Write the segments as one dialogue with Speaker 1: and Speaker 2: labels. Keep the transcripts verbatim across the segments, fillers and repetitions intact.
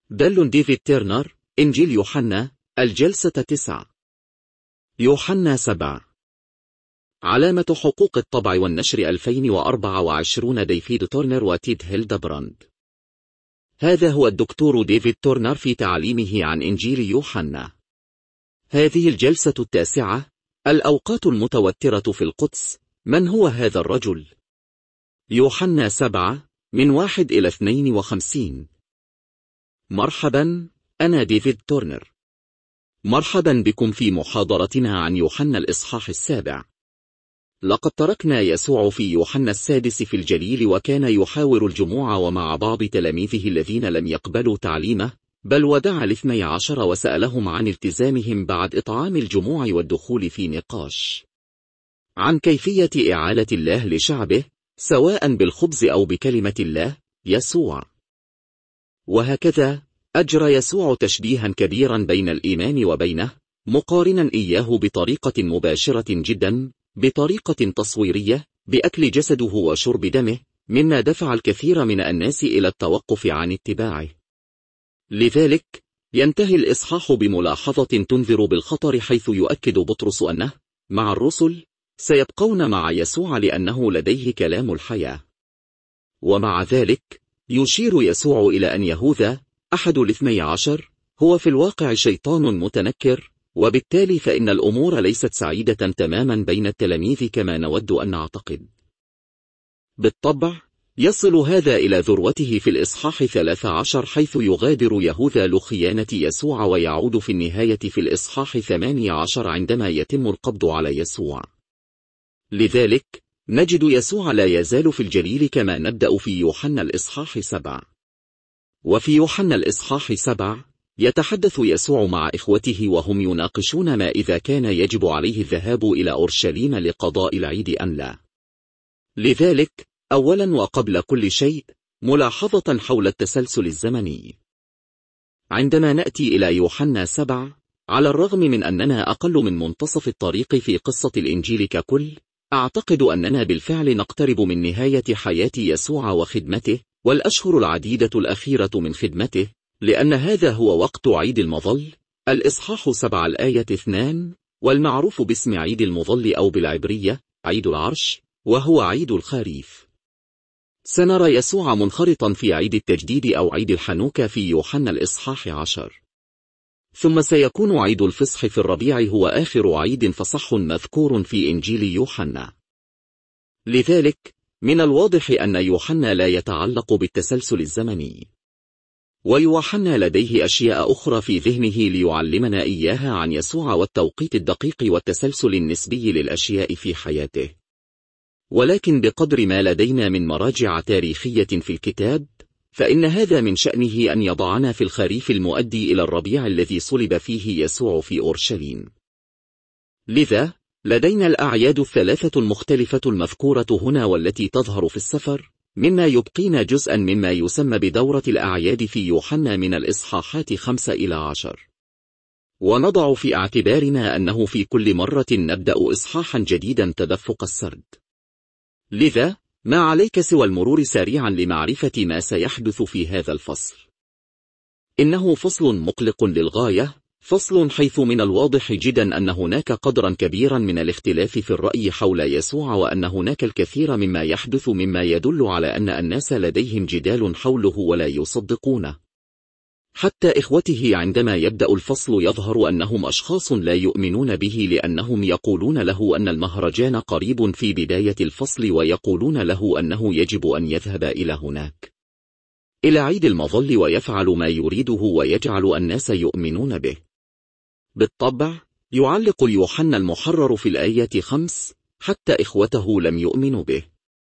Speaker 1: دل ديفيد تيرنر، إنجيل يوحنا، الجلسة تسعة. يوحنا سبعة. علامة حقوق الطبع والنشر ألفين وأربعة وعشرين. ديفيد تورنر وتيد هيلدبراند. هذا هو الدكتور ديفيد تورنر في تعليمه عن إنجيل يوحنا. هذه الجلسة التاسعة. الأوقات المتوترة في القدس. من هو هذا الرجل؟ يوحنا سبعة من واحد إلى اثنين وخمسين. مرحبا، أنا ديفيد تورنر. مرحبا بكم في محاضرتنا عن يوحنا الإصحاح السابع. لقد تركنا يسوع في يوحنا السادس في الجليل، وكان يحاور الجموع ومع بعض تلاميذه الذين لم يقبلوا تعليمه، بل ودعا الاثني عشر وسألهم عن التزامهم بعد إطعام الجموع والدخول في نقاش عن كيفية إعالة الله لشعبه، سواء بالخبز أو بكلمة الله يسوع. وهكذا أجرى يسوع تشبيها كبيرا بين الإيمان وبينه، مقارنا إياه بطريقة مباشرة جدا، بطريقة تصويرية، بأكل جسده وشرب دمه، مما دفع الكثير من الناس إلى التوقف عن اتباعه. لذلك ينتهي الإصحاح بملاحظة تنذر بالخطر، حيث يؤكد بطرس أنه مع الرسل سيبقون مع يسوع لأنه لديه كلام الحياة. ومع ذلك يشير يسوع إلى أن يهوذا أحد الاثني عشر هو في الواقع شيطان متنكر، وبالتالي فإن الأمور ليست سعيدة تماما بين التلاميذ كما نود أن نعتقد. بالطبع يصل هذا إلى ذروته في الإصحاح ثلاثة عشر، حيث يغادر يهوذا لخيانة يسوع، ويعود في النهاية في الإصحاح ثمانية عشر عندما يتم القبض على يسوع. لذلك نجد يسوع لا يزال في الجليل كما نبدأ في يوحنا الإصحاح سبعة. وفي يوحنا الإصحاح سبعة يتحدث يسوع مع إخوته وهم يناقشون ما إذا كان يجب عليه الذهاب إلى أورشليم لقضاء العيد أم لا. لذلك أولا وقبل كل شيء ملاحظة حول التسلسل الزمني. عندما نأتي إلى يوحنا سبعة، على الرغم من أننا أقل من منتصف الطريق في قصة الإنجيل ككل، أعتقد أننا بالفعل نقترب من نهاية حياة يسوع وخدمته، والأشهر العديدة الأخيرة من خدمته، لأن هذا هو وقت عيد المظل. الإصحاح سبعة الآية اثنان، والمعروف باسم عيد المظل أو بالعبرية عيد العرش، وهو عيد الخريف. سنرى يسوع منخرطا في عيد التجديد أو عيد الحنوكة في يوحنا الإصحاح عشر. ثم سيكون عيد الفصح في الربيع هو آخر عيد فصح مذكور في إنجيل يوحنا. لذلك من الواضح أن يوحنا لا يتعلق بالتسلسل الزمني، ويوحنا لديه أشياء أخرى في ذهنه ليعلمنا إياها عن يسوع والتوقيت الدقيق والتسلسل النسبي للأشياء في حياته. ولكن بقدر ما لدينا من مراجع تاريخية في الكتاب، فإن هذا من شأنه أن يضعنا في الخريف المؤدي إلى الربيع الذي صلب فيه يسوع في أورشليم. لذا لدينا الأعياد الثلاثة المختلفة المذكورة هنا والتي تظهر في السفر، مما يبقينا جزءا مما يسمى بدورة الأعياد في يوحنا من الإصحاحات خمسة إلى عشر. ونضع في اعتبارنا أنه في كل مرة نبدأ إصحاحا جديدا تدفق السرد. لذا ما عليك سوى المرور سريعا لمعرفة ما سيحدث في هذا الفصل. إنه فصل مقلق للغاية، فصل حيث من الواضح جدا أن هناك قدرا كبيرا من الاختلاف في الرأي حول يسوع، وأن هناك الكثير مما يحدث مما يدل على أن الناس لديهم جدال حوله ولا يصدقونه. حتى إخوته عندما يبدأ الفصل يظهر أنهم أشخاص لا يؤمنون به، لأنهم يقولون له أن المهرجان قريب في بداية الفصل، ويقولون له أنه يجب أن يذهب إلى هناك إلى عيد المظل ويفعل ما يريده ويجعل الناس يؤمنون به. بالطبع يعلق يوحنا المحرر في الآية خمس حتى إخوته لم يؤمنوا به.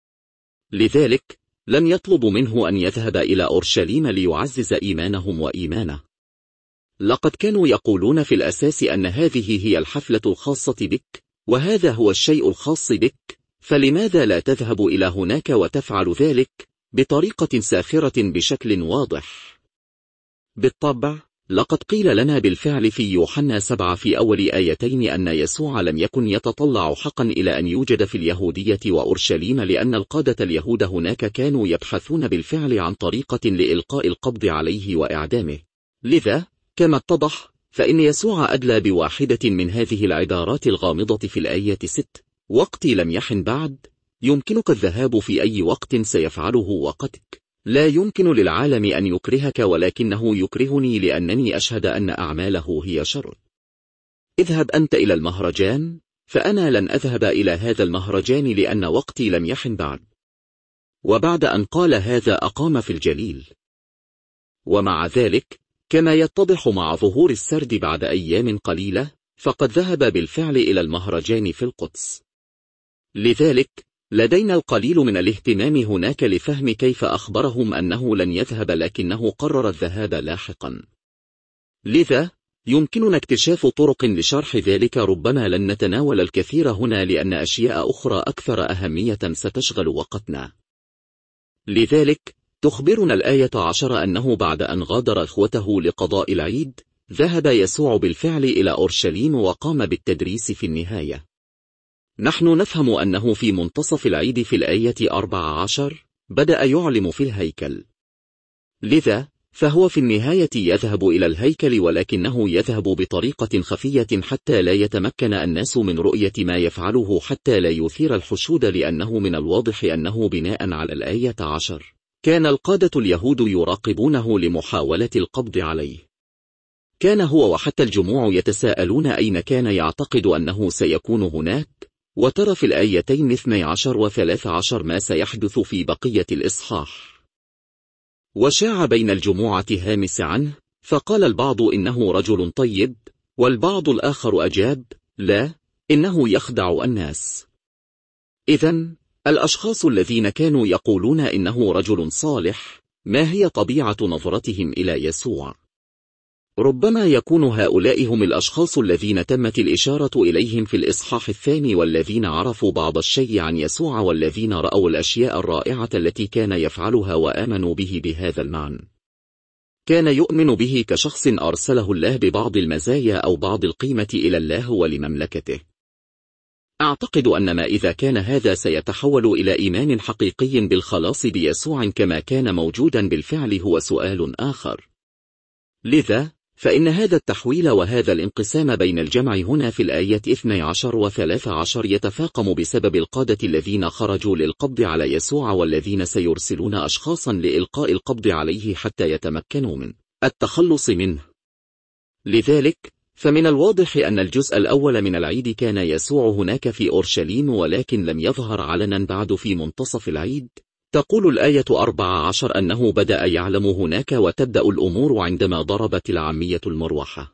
Speaker 1: لذلك لم يطلب منه أن يذهب إلى أورشليم ليعزز إيمانهم وإيمانه. لقد كانوا يقولون في الأساس أن هذه هي الحفلة الخاصة بك، وهذا هو الشيء الخاص بك، فلماذا لا تذهب إلى هناك وتفعل ذلك بطريقة ساخرة بشكل واضح؟ بالطبع لقد قيل لنا بالفعل في يوحنا سبعة في أول آيتين أن يسوع لم يكن يتطلع حقا إلى أن يوجد في اليهودية وأورشليم، لأن القادة اليهود هناك كانوا يبحثون بالفعل عن طريقة لإلقاء القبض عليه وإعدامه. لذا كما اتضح فإن يسوع أدلى بواحدة من هذه العبارات الغامضة في الآية ست: وقتي لم يحن بعد، يمكنك الذهاب في أي وقت سيفعله وقتك. لا يمكن للعالم أن يكرهك، ولكنه يكرهني لأنني أشهد أن أعماله هي شر. اذهب أنت إلى المهرجان، فأنا لن أذهب إلى هذا المهرجان لأن وقتي لم يحن بعد. وبعد أن قال هذا أقام في الجليل. ومع ذلك كما يتضح مع ظهور السرد بعد أيام قليلة، فقد ذهب بالفعل إلى المهرجان في القدس. لذلك لدينا القليل من الاهتمام هناك لفهم كيف أخبرهم أنه لن يذهب، لكنه قرر الذهاب لاحقا. لذا يمكننا اكتشاف طرق لشرح ذلك، ربما لن نتناول الكثير هنا لأن أشياء أخرى أكثر أهمية ستشغل وقتنا. لذلك تخبرنا الآية عشر أنه بعد أن غادر إخوته لقضاء العيد، ذهب يسوع بالفعل إلى أورشليم وقام بالتدريس في النهاية. نحن نفهم أنه في منتصف العيد في الآية أربعة عشر بدأ يعلم في الهيكل. لذا فهو في النهاية يذهب إلى الهيكل، ولكنه يذهب بطريقة خفية حتى لا يتمكن الناس من رؤية ما يفعله، حتى لا يثير الحشود، لأنه من الواضح أنه بناء على الآية عشر كان القادة اليهود يراقبونه لمحاولة القبض عليه. كان هو وحتى الجموع يتساءلون أين كان يعتقد أنه سيكون هناك. وترى في الآيتين اثني عشر وثلاث عشر ما سيحدث في بقية الإصحاح. وشاع بين الجموعة هامس عنه، فقال البعض إنه رجل طيب، والبعض الآخر أجاب: لا، إنه يخدع الناس. إذن الأشخاص الذين كانوا يقولون إنه رجل صالح، ما هي طبيعة نظرتهم إلى يسوع؟ ربما يكون هؤلاء هم الأشخاص الذين تمت الإشارة إليهم في الإصحاح الثاني، والذين عرفوا بعض الشيء عن يسوع، والذين رأوا الأشياء الرائعة التي كان يفعلها وآمنوا به بهذا المعنى. كان يؤمن به كشخص أرسله الله ببعض المزايا أو بعض القيمة إلى الله ولمملكته. أعتقد أن ما إذا كان هذا سيتحول إلى إيمان حقيقي بالخلاص بيسوع كما كان موجودا بالفعل هو سؤال آخر. لذا فإن هذا التحويل وهذا الانقسام بين الجمع هنا في الآية اثني عشر وثلاث عشر يتفاقم بسبب القادة الذين خرجوا للقبض على يسوع، والذين سيرسلون أشخاصا لإلقاء القبض عليه حتى يتمكنوا من التخلص منه. لذلك فمن الواضح أن الجزء الأول من العيد كان يسوع هناك في أورشليم، ولكن لم يظهر علنا بعد في منتصف العيد. تقول الآية أربعة عشر أنه بدأ يعلم هناك، وتبدأ الأمور عندما ضربت العامية المروحة.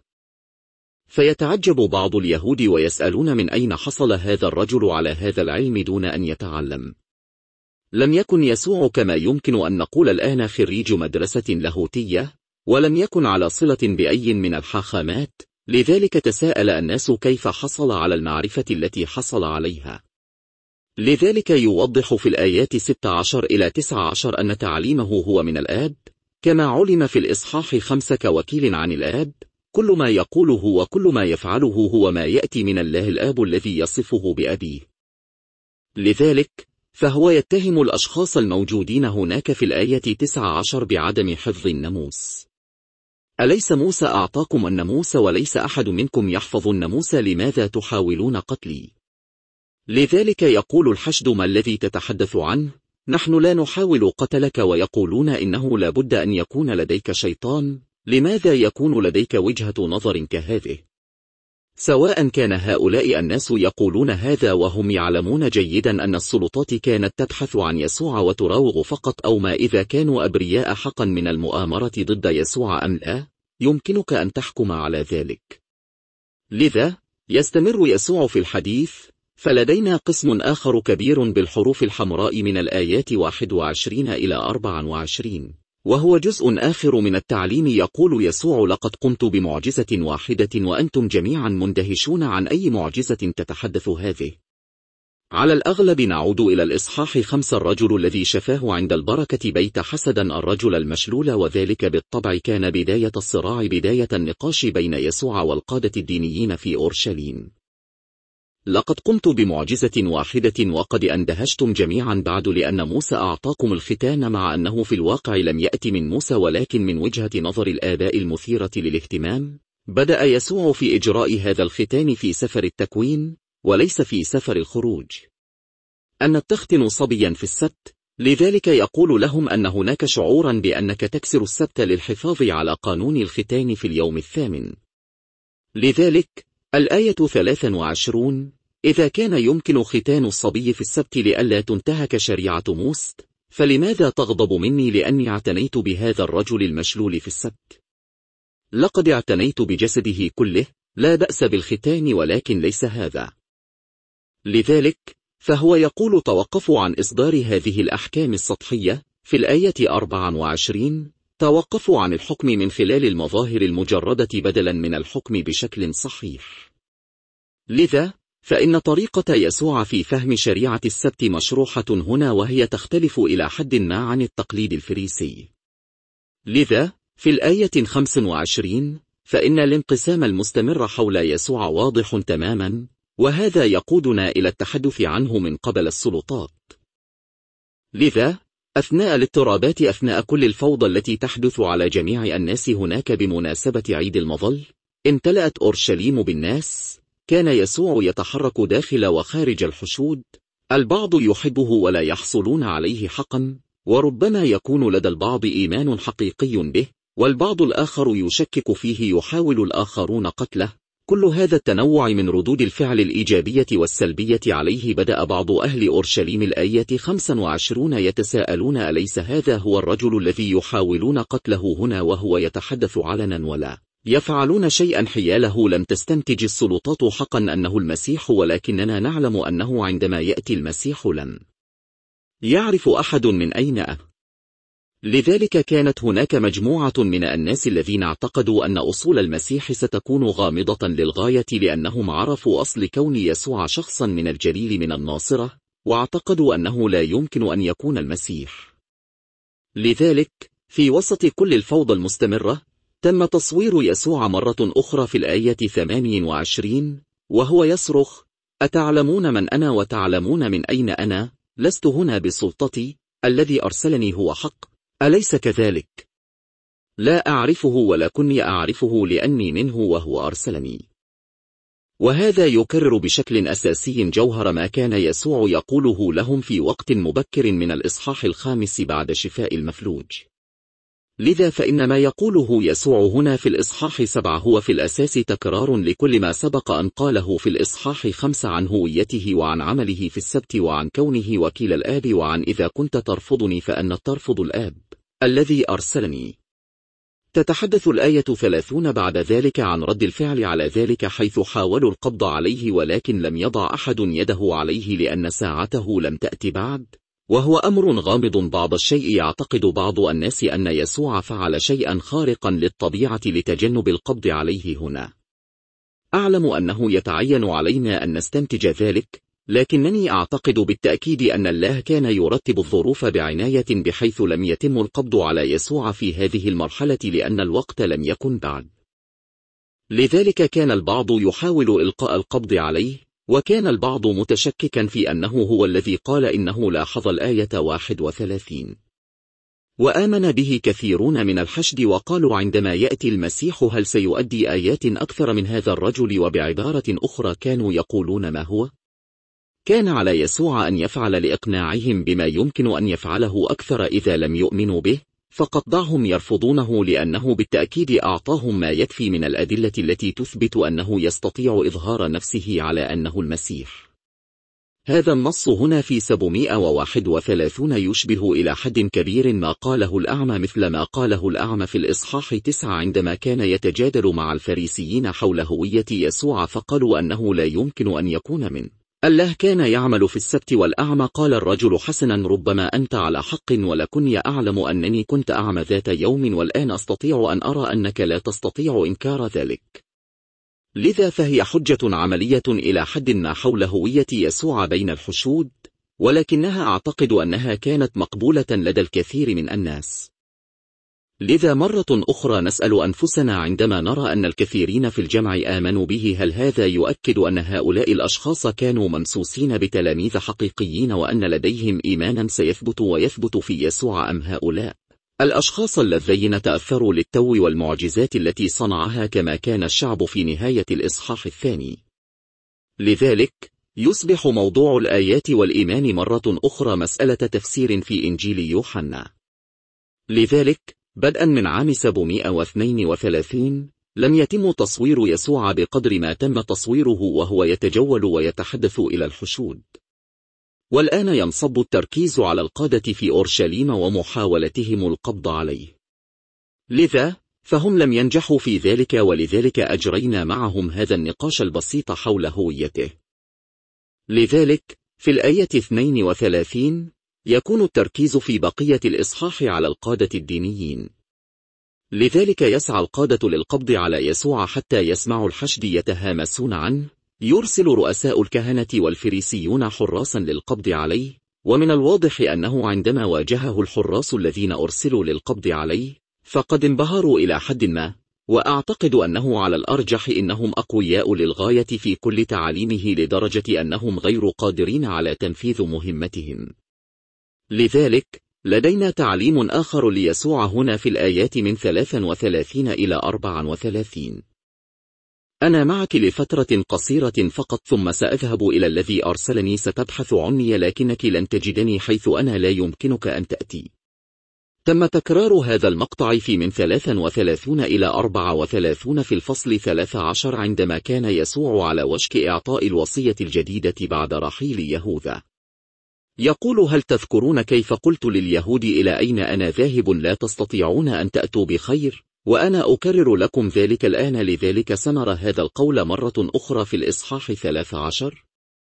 Speaker 1: فيتعجب بعض اليهود ويسألون من أين حصل هذا الرجل على هذا العلم دون أن يتعلم. لم يكن يسوع كما يمكن أن نقول الآن خريج مدرسة لاهوتية، ولم يكن على صلة بأي من الحاخامات، لذلك تساءل الناس كيف حصل على المعرفة التي حصل عليها. لذلك يوضح في الآيات ستة عشر إلى تسعة عشر أن تعليمه هو من الآب، كما علم في الإصحاح خمسة كوكيل عن الآب. كل ما يقوله وكل ما يفعله هو ما يأتي من الله الآب الذي يصفه بأبيه. لذلك فهو يتهم الأشخاص الموجودين هناك في الآية تسعة عشر بعدم حفظ الناموس. أليس موسى أعطاكم الناموس وليس أحد منكم يحفظ الناموس؟ لماذا تحاولون قتلي؟ لذلك يقول الحشد: ما الذي تتحدث عنه؟ نحن لا نحاول قتلك. ويقولون إنه لا بد أن يكون لديك شيطان. لماذا يكون لديك وجهة نظر كهذه؟ سواء كان هؤلاء الناس يقولون هذا وهم يعلمون جيدا أن السلطات كانت تبحث عن يسوع وتراوغ فقط، أو ما إذا كانوا أبرياء حقا من المؤامرة ضد يسوع أم لا، يمكنك أن تحكم على ذلك. لذا يستمر يسوع في الحديث. فلدينا قسم آخر كبير بالحروف الحمراء من الآيات واحد وعشرين إلى أربعة وعشرين، وهو جزء آخر من التعليم. يقول يسوع: لقد قمت بمعجزة واحدة وأنتم جميعا مندهشون عن أي معجزة تتحدث هذه. على الأغلب نعود إلى الإصحاح خمس. الرجل الذي شفاه عند البركة بيت حسدا الرجل المشلول، وذلك بالطبع كان بداية الصراع، بداية النقاش بين يسوع والقادة الدينيين في أورشليم. لقد قمت بمعجزة واحدة وقد اندهشتم جميعا بعد، لأن موسى أعطاكم الختان، مع أنه في الواقع لم يأتي من موسى ولكن من وجهة نظر الآباء المثيرة للاهتمام. بدأ يسوع في إجراء هذا الختان في سفر التكوين وليس في سفر الخروج. أن تختن صبيا في السبت، لذلك يقول لهم أن هناك شعورا بأنك تكسر السبت للحفاظ على قانون الختان في اليوم الثامن. لذلك الآية ثلاث وعشرون: إذا كان يمكن ختان الصبي في السبت لئلا تنتهك شريعة موسى، فلماذا تغضب مني لأني اعتنيت بهذا الرجل المشلول في السبت؟ لقد اعتنيت بجسده كله، لا بأس بالختان، ولكن ليس هذا. لذلك فهو يقول: توقفوا عن إصدار هذه الأحكام السطحية. في الآية أربعة وعشرين: توقفوا عن الحكم من خلال المظاهر المجردة بدلا من الحكم بشكل صحيح. لذا فإن طريقة يسوع في فهم شريعة السبت مشروحة هنا، وهي تختلف إلى حد ما عن التقليد الفريسي. لذا في الآية خمس وعشرين: فإن الانقسام المستمر حول يسوع واضح تماما، وهذا يقودنا إلى التحدث عنه من قبل السلطات. لذا أثناء الاضطرابات، أثناء كل الفوضى التي تحدث على جميع الناس هناك بمناسبة عيد المظل، امتلأت أورشليم بالناس. كان يسوع يتحرك داخل وخارج الحشود، البعض يحبه ولا يحصلون عليه حقا، وربما يكون لدى البعض إيمان حقيقي به، والبعض الآخر يشكك فيه، يحاول الآخرون قتله. كل هذا التنوع من ردود الفعل الإيجابية والسلبية عليه. بدأ بعض أهل أورشليم الآية خمسة وعشرين يتساءلون: أليس هذا هو الرجل الذي يحاولون قتله هنا وهو يتحدث علنا ولا يفعلون شيئا حياله؟ لم تستنتج السلطات حقا أنه المسيح، ولكننا نعلم أنه عندما يأتي المسيح لن يعرف أحد من أين أتى. لذلك كانت هناك مجموعة من الناس الذين اعتقدوا أن أصول المسيح ستكون غامضة للغاية، لأنهم عرفوا أصل كون يسوع شخصا من الجليل من الناصرة، واعتقدوا أنه لا يمكن أن يكون المسيح. لذلك في وسط كل الفوضى المستمرة تم تصوير يسوع مرة أخرى في الآية ثمانية وعشرين وهو يصرخ: أتعلمون من أنا وتعلمون من أين أنا؟ لست هنا بسلطتي، الذي أرسلني هو حق، أليس كذلك؟ لا أعرفه ولكني أعرفه لأني منه وهو أرسلني. وهذا يكرر بشكل أساسي جوهر ما كان يسوع يقوله لهم في وقت مبكر من الإصحاح الخامس بعد شفاء المفلوج. لذا فإن ما يقوله يسوع هنا في الإصحاح سبعة هو في الأساس تكرار لكل ما سبق أن قاله في الإصحاح خمسة عن هويته وعن عمله في السبت وعن كونه وكيل الآب، وعن إذا كنت ترفضني فأنت ترفض الآب الذي أرسلني. تتحدث الآية ثلاثون بعد ذلك عن رد الفعل على ذلك، حيث حاولوا القبض عليه ولكن لم يضع أحد يده عليه لأن ساعته لم تأتي بعد، وهو أمر غامض بعض الشيء. يعتقد بعض الناس أن يسوع فعل شيئا خارقا للطبيعة لتجنب القبض عليه هنا. أعلم أنه يتعين علينا أن نستنتج ذلك، لكنني أعتقد بالتأكيد أن الله كان يرتب الظروف بعناية بحيث لم يتم القبض على يسوع في هذه المرحلة لأن الوقت لم يكن بعد. لذلك كان البعض يحاول إلقاء القبض عليه، وكان البعض متشككا في أنه هو الذي قال إنه. لاحظ الآية واحد وثلاثين: وآمن به كثيرون من الحشد وقالوا: عندما يأتي المسيح هل سيؤدي آيات أكثر من هذا الرجل؟ وبعبارة أخرى كانوا يقولون: ما هو؟ كان على يسوع أن يفعل لإقناعهم بما يمكن أن يفعله أكثر إذا لم يؤمنوا به، فقد دعهم يرفضونه لأنه بالتأكيد أعطاهم ما يكفي من الأدلة التي تثبت أنه يستطيع إظهار نفسه على أنه المسيح. هذا النص هنا في سبعمائة وواحد وثلاثين يشبه إلى حد كبير ما قاله الأعمى، مثل ما قاله الأعمى في الإصحاح تسعة عندما كان يتجادل مع الفريسيين حول هوية يسوع، فقالوا أنه لا يمكن أن يكون من الله، كان يعمل في السبت. والأعمى قال الرجل: حسنا، ربما أنت على حق، ولكني أعلم أنني كنت أعمى ذات يوم، والآن أستطيع أن أرى أنك لا تستطيع إنكار ذلك. لذا فهي حجة عملية إلى حد ما حول هوية يسوع بين الحشود، ولكنها أعتقد أنها كانت مقبولة لدى الكثير من الناس. لذا مرة أخرى نسأل أنفسنا عندما نرى أن الكثيرين في الجمع آمنوا به، هل هذا يؤكد أن هؤلاء الأشخاص كانوا ممسوسين بتلاميذ حقيقيين وأن لديهم إيمانا سيثبت ويثبت في يسوع، أم هؤلاء الأشخاص الذين تأثروا للتو والمعجزات التي صنعها كما كان الشعب في نهاية الإصحاح الثاني؟ لذلك يصبح موضوع الآيات والإيمان مرة أخرى مسألة تفسير في إنجيل يوحنا. لذلك بدءا من عام سبعمائة واثنين وثلاثين لم يتم تصوير يسوع بقدر ما تم تصويره وهو يتجول ويتحدث إلى الحشود. والآن ينصب التركيز على القادة في أورشليم ومحاولتهم القبض عليه. لذا فهم لم ينجحوا في ذلك، ولذلك أجرينا معهم هذا النقاش البسيط حول هويته. لذلك في الآية اثنين وثلاثين يكون التركيز في بقية الإصحاح على القادة الدينيين. لذلك يسعى القادة للقبض على يسوع حتى يسمعوا الحشد يتهامسون عنه. يرسل رؤساء الكهنة والفريسيون حراسا للقبض عليه، ومن الواضح أنه عندما واجهه الحراس الذين أرسلوا للقبض عليه فقد انبهروا إلى حد ما، وأعتقد أنه على الأرجح إنهم أقوياء للغاية في كل تعاليمه لدرجة أنهم غير قادرين على تنفيذ مهمتهم. لذلك لدينا تعليم آخر ليسوع هنا في الآيات من ثلاث وثلاثين إلى أربع وثلاثين. أنا معك لفترة قصيرة فقط ثم سأذهب إلى الذي أرسلني، ستبحث عني لكنك لن تجدني حيث أنا لا يمكنك أن تأتي. تم تكرار هذا المقطع في من ثلاث وثلاثين إلى أربع وثلاثين في الفصل ثلاث عشر عندما كان يسوع على وشك إعطاء الوصية الجديدة بعد رحيل يهوذا. يقول: هل تذكرون كيف قلت لليهود إلى أين أنا ذاهب لا تستطيعون أن تأتوا بخير؟ وأنا أكرر لكم ذلك الآن. لذلك سمر هذا القول مرة أخرى في الإصحاح ثلاث عشر.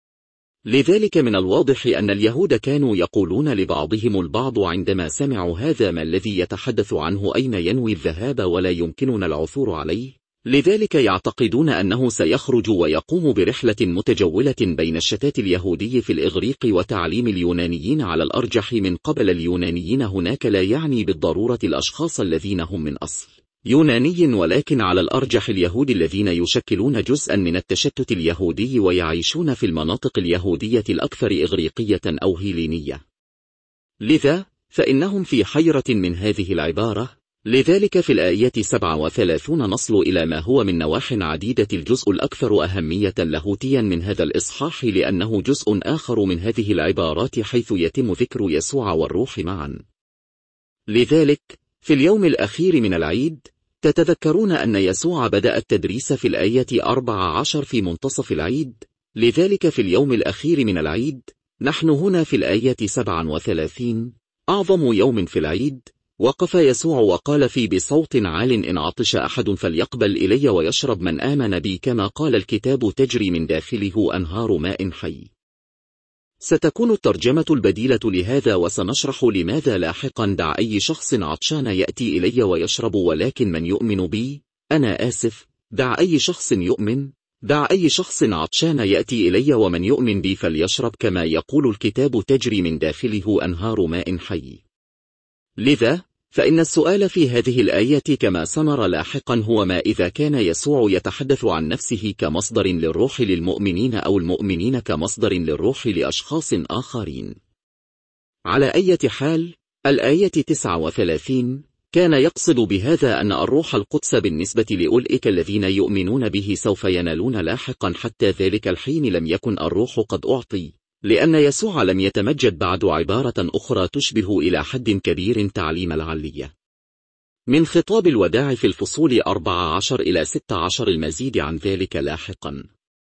Speaker 1: لذلك من الواضح أن اليهود كانوا يقولون لبعضهم البعض عندما سمعوا هذا: ما الذي يتحدث عنه؟ أين ينوي الذهاب ولا يمكننا العثور عليه؟ لذلك يعتقدون أنه سيخرج ويقوم برحلة متجولة بين الشتات اليهودي في الإغريق وتعليم اليونانيين. على الأرجح من قبل اليونانيين هناك لا يعني بالضرورة الأشخاص الذين هم من أصل يوناني، ولكن على الأرجح اليهود الذين يشكلون جزءا من التشتت اليهودي ويعيشون في المناطق اليهودية الأكثر إغريقية أو هيلينية. لذا فإنهم في حيرة من هذه العبارة. لذلك في الآية سبعة وثلاثين نصل إلى ما هو من نواح عديدة الجزء الأكثر أهمية لاهوتيا من هذا الإصحاح، لأنه جزء آخر من هذه العبارات حيث يتم ذكر يسوع والروح معا. لذلك في اليوم الأخير من العيد تتذكرون أن يسوع بدأ التدريس في الآية أربع عشر في منتصف العيد. لذلك في اليوم الأخير من العيد نحن هنا في الآية سبعة وثلاثين. أعظم يوم في العيد وقف يسوع وقال فيه بصوت عال: إن عطش أحد فليقبل إلي ويشرب، من آمن بي كما قال الكتاب تجري من داخله أنهار ماء حي. ستكون الترجمة البديلة لهذا وسنشرح لماذا لاحقا: دع أي شخص عطشان يأتي إلي ويشرب، ولكن من يؤمن بي، أنا آسف، دع أي شخص يؤمن، دع أي شخص عطشان يأتي إلي ومن يؤمن بي فليشرب، كما يقول الكتاب تجري من داخله أنهار ماء حي. لذا فإن السؤال في هذه الآية كما سنرى لاحقا هو: ما إذا كان يسوع يتحدث عن نفسه كمصدر للروح للمؤمنين أو المؤمنين كمصدر للروح لأشخاص آخرين؟ على أي حال الآية تسعة وثلاثين كان يقصد بهذا أن الروح القدس بالنسبة لأولئك الذين يؤمنون به سوف ينالون لاحقا. حتى ذلك الحين لم يكن الروح قد أعطي، لأن يسوع لم يتمجد بعد. عبارة أخرى تشبه إلى حد كبير تعليم العلية من خطاب الوداع في الفصول أربعة عشر إلى ستة عشر. المزيد عن ذلك لاحقا.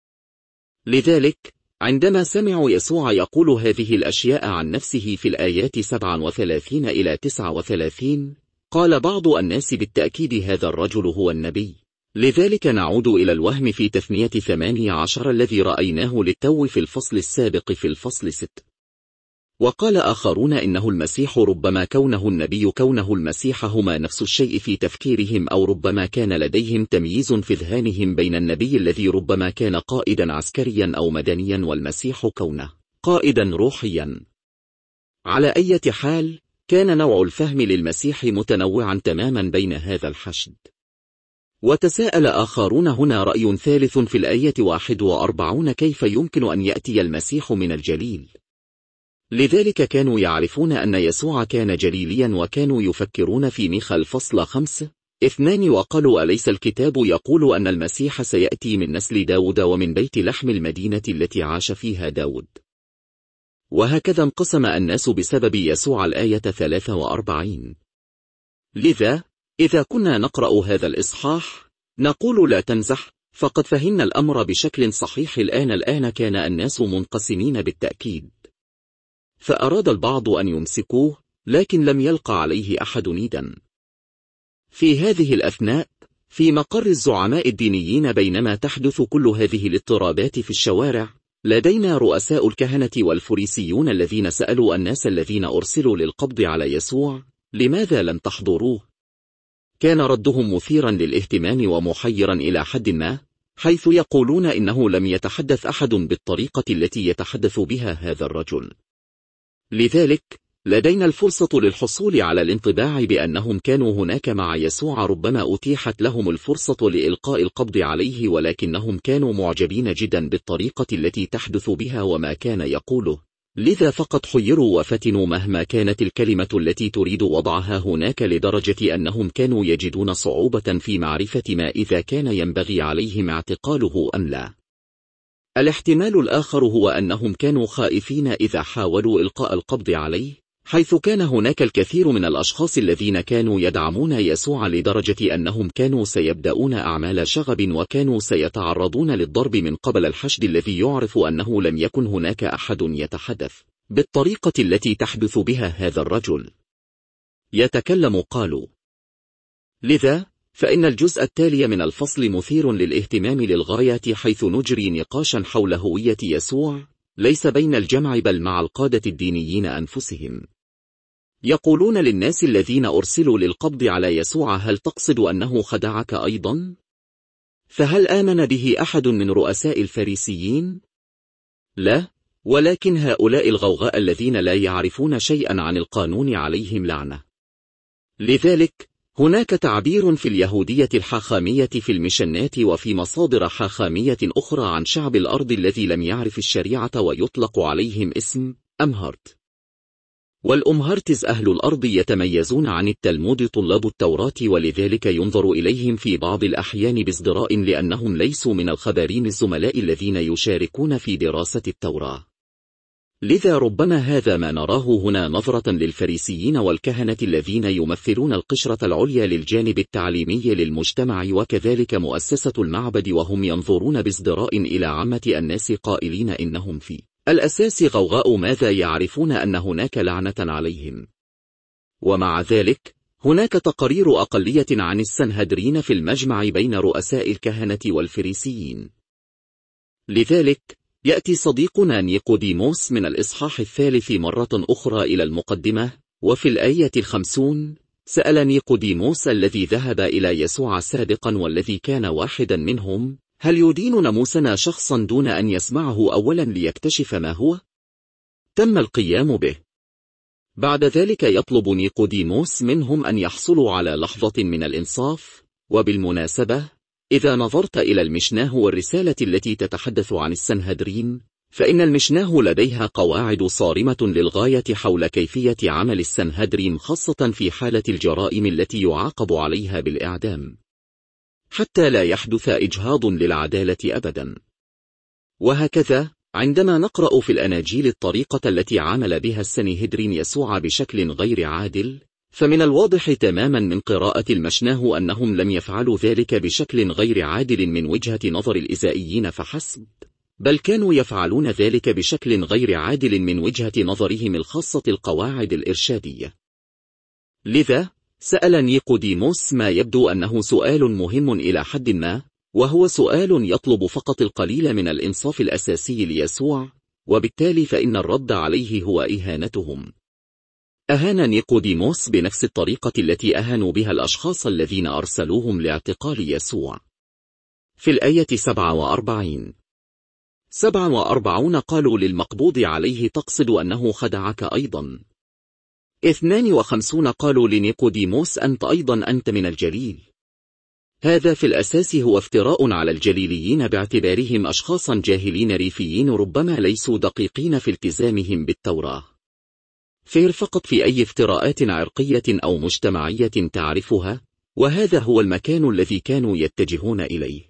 Speaker 1: لذلك عندما سمعوا يسوع يقول هذه الأشياء عن نفسه في الآيات سبعة وثلاثين إلى تسعة وثلاثين قال بعض الناس: بالتأكيد هذا الرجل هو النبي. لذلك نعود إلى الوهم في تثنية ثمانية عشر الذي رأيناه للتو في الفصل السابق في الفصل ستة. وقال آخرون إنه المسيح، ربما كونه النبي كونه المسيح هما نفس الشيء في تفكيرهم، أو ربما كان لديهم تمييز في ذهانهم بين النبي الذي ربما كان قائدا عسكريا أو مدنيا والمسيح كونه قائدا روحيا. على أي حال كان نوع الفهم للمسيح متنوعا تماما بين هذا الحشد. وتساءل آخرون هنا رأي ثالث في الآية واحد وأربعين، كيف يمكن أن يأتي المسيح من الجليل؟ لذلك كانوا يعرفون أن يسوع كان جليليا، وكانوا يفكرون في ميخا الفصل خمسة اثنان، وقالوا أليس الكتاب يقول أن المسيح سيأتي من نسل داود ومن بيت لحم المدينة التي عاش فيها داود؟ وهكذا انقسم الناس بسبب يسوع الآية ثلاثة وأربعين. لذا إذا كنا نقرأ هذا الإصحاح نقول لا تنزح، فقد فهمنا الأمر بشكل صحيح الآن. الآن كان الناس منقسمين بالتأكيد، فأراد البعض أن يمسكوه لكن لم يلقى عليه أحد يدا. في هذه الأثناء في مقر الزعماء الدينيين بينما تحدث كل هذه الاضطرابات في الشوارع، لدينا رؤساء الكهنة والفريسيون الذين سألوا الناس الذين أرسلوا للقبض على يسوع لماذا لم تحضروه؟ كان ردهم مثيرا للاهتمام ومحيرا إلى حد ما، حيث يقولون إنه لم يتحدث أحد بالطريقة التي يتحدث بها هذا الرجل. لذلك لدينا الفرصة للحصول على الانطباع بأنهم كانوا هناك مع يسوع، ربما أتيحت لهم الفرصة لإلقاء القبض عليه، ولكنهم كانوا معجبين جدا بالطريقة التي تحدث بها وما كان يقوله، لذا فقط حيروا وفتنوا مهما كانت الكلمة التي تريد وضعها هناك، لدرجة أنهم كانوا يجدون صعوبة في معرفة ما إذا كان ينبغي عليهم اعتقاله أم لا. الاحتمال الآخر هو أنهم كانوا خائفين إذا حاولوا إلقاء القبض عليه، حيث كان هناك الكثير من الأشخاص الذين كانوا يدعمون يسوع، لدرجة أنهم كانوا سيبدأون أعمال شغب وكانوا سيتعرضون للضرب من قبل الحشد الذي يعرف أنه لم يكن هناك أحد يتحدث بالطريقة التي تحدث بها هذا الرجل يتكلم. قالوا لذا فإن الجزء التالي من الفصل مثير للاهتمام للغاية، حيث نجري نقاشا حول هوية يسوع ليس بين الجمع بل مع القادة الدينيين أنفسهم. يقولون للناس الذين أرسلوا للقبض على يسوع هل تقصد أنه خدعك أيضا؟ فهل آمن به أحد من رؤساء الفريسيين؟ لا، ولكن هؤلاء الغوغاء الذين لا يعرفون شيئا عن القانون عليهم لعنة. لذلك هناك تعبير في اليهودية الحاخامية في المشنات وفي مصادر حاخامية أخرى عن شعب الأرض الذي لم يعرف الشريعة، ويطلق عليهم اسم أمهرت. والأمهرتز أهل الأرض يتميزون عن التلمود طلاب التوراة، ولذلك ينظر إليهم في بعض الأحيان بازدراء لأنهم ليسوا من الخبارين الزملاء الذين يشاركون في دراسة التوراة. لذا ربما هذا ما نراه هنا نظرة للفريسيين والكهنة الذين يمثلون القشرة العليا للجانب التعليمي للمجتمع، وكذلك مؤسسة المعبد، وهم ينظرون بازدراء إلى عامة الناس قائلين إنهم في الأساس غوغاء، ماذا يعرفون أن هناك لعنة عليهم. ومع ذلك هناك تقارير أقلية عن السنهدرين في المجمع بين رؤساء الكهنة والفريسيين. لذلك يأتي صديقنا نيقوديموس من الإصحاح الثالث مرة أخرى إلى المقدمة، وفي الآية الخمسون سأل نيقوديموس الذي ذهب إلى يسوع سابقا والذي كان واحدا منهم، هل يدين ناموسنا شخصا دون أن يسمعه أولا ليكتشف ما هو؟ تم القيام به. بعد ذلك يطلب نيقوديموس منهم أن يحصلوا على لحظة من الإنصاف. وبالمناسبة إذا نظرت إلى المشناه والرسالة التي تتحدث عن السنهدرين، فإن المشناه لديها قواعد صارمة للغاية حول كيفية عمل السنهدرين، خاصة في حالة الجرائم التي يعاقب عليها بالإعدام، حتى لا يحدث إجهاض للعدالة أبدا. وهكذا عندما نقرأ في الأناجيل الطريقة التي عامل بها السنهدرين يسوع بشكل غير عادل، فمن الواضح تماما من قراءة المشناه أنهم لم يفعلوا ذلك بشكل غير عادل من وجهة نظر الإزائيين فحسب، بل كانوا يفعلون ذلك بشكل غير عادل من وجهة نظرهم الخاصة القواعد الإرشادية. لذا سأل نيقوديموس ما يبدو أنه سؤال مهم إلى حد ما، وهو سؤال يطلب فقط القليل من الإنصاف الأساسي ليسوع، وبالتالي فإن الرد عليه هو إهانتهم. أهان نيقوديموس بنفس الطريقة التي أهانوا بها الأشخاص الذين أرسلوهم لاعتقال يسوع. في الآية سبعة وأربعين سبعة وأربعين قالوا للمقبوض عليه تقصد أنه خدعك أيضا. اثنان وخمسون قالوا لنيقوديموس أنت أيضا أنت من الجليل. هذا في الأساس هو افتراء على الجليليين باعتبارهم أشخاصا جاهلين ريفيين ربما ليسوا دقيقين في التزامهم بالتوراة. فير فقط في أي افتراءات عرقية أو مجتمعية تعرفها، وهذا هو المكان الذي كانوا يتجهون إليه.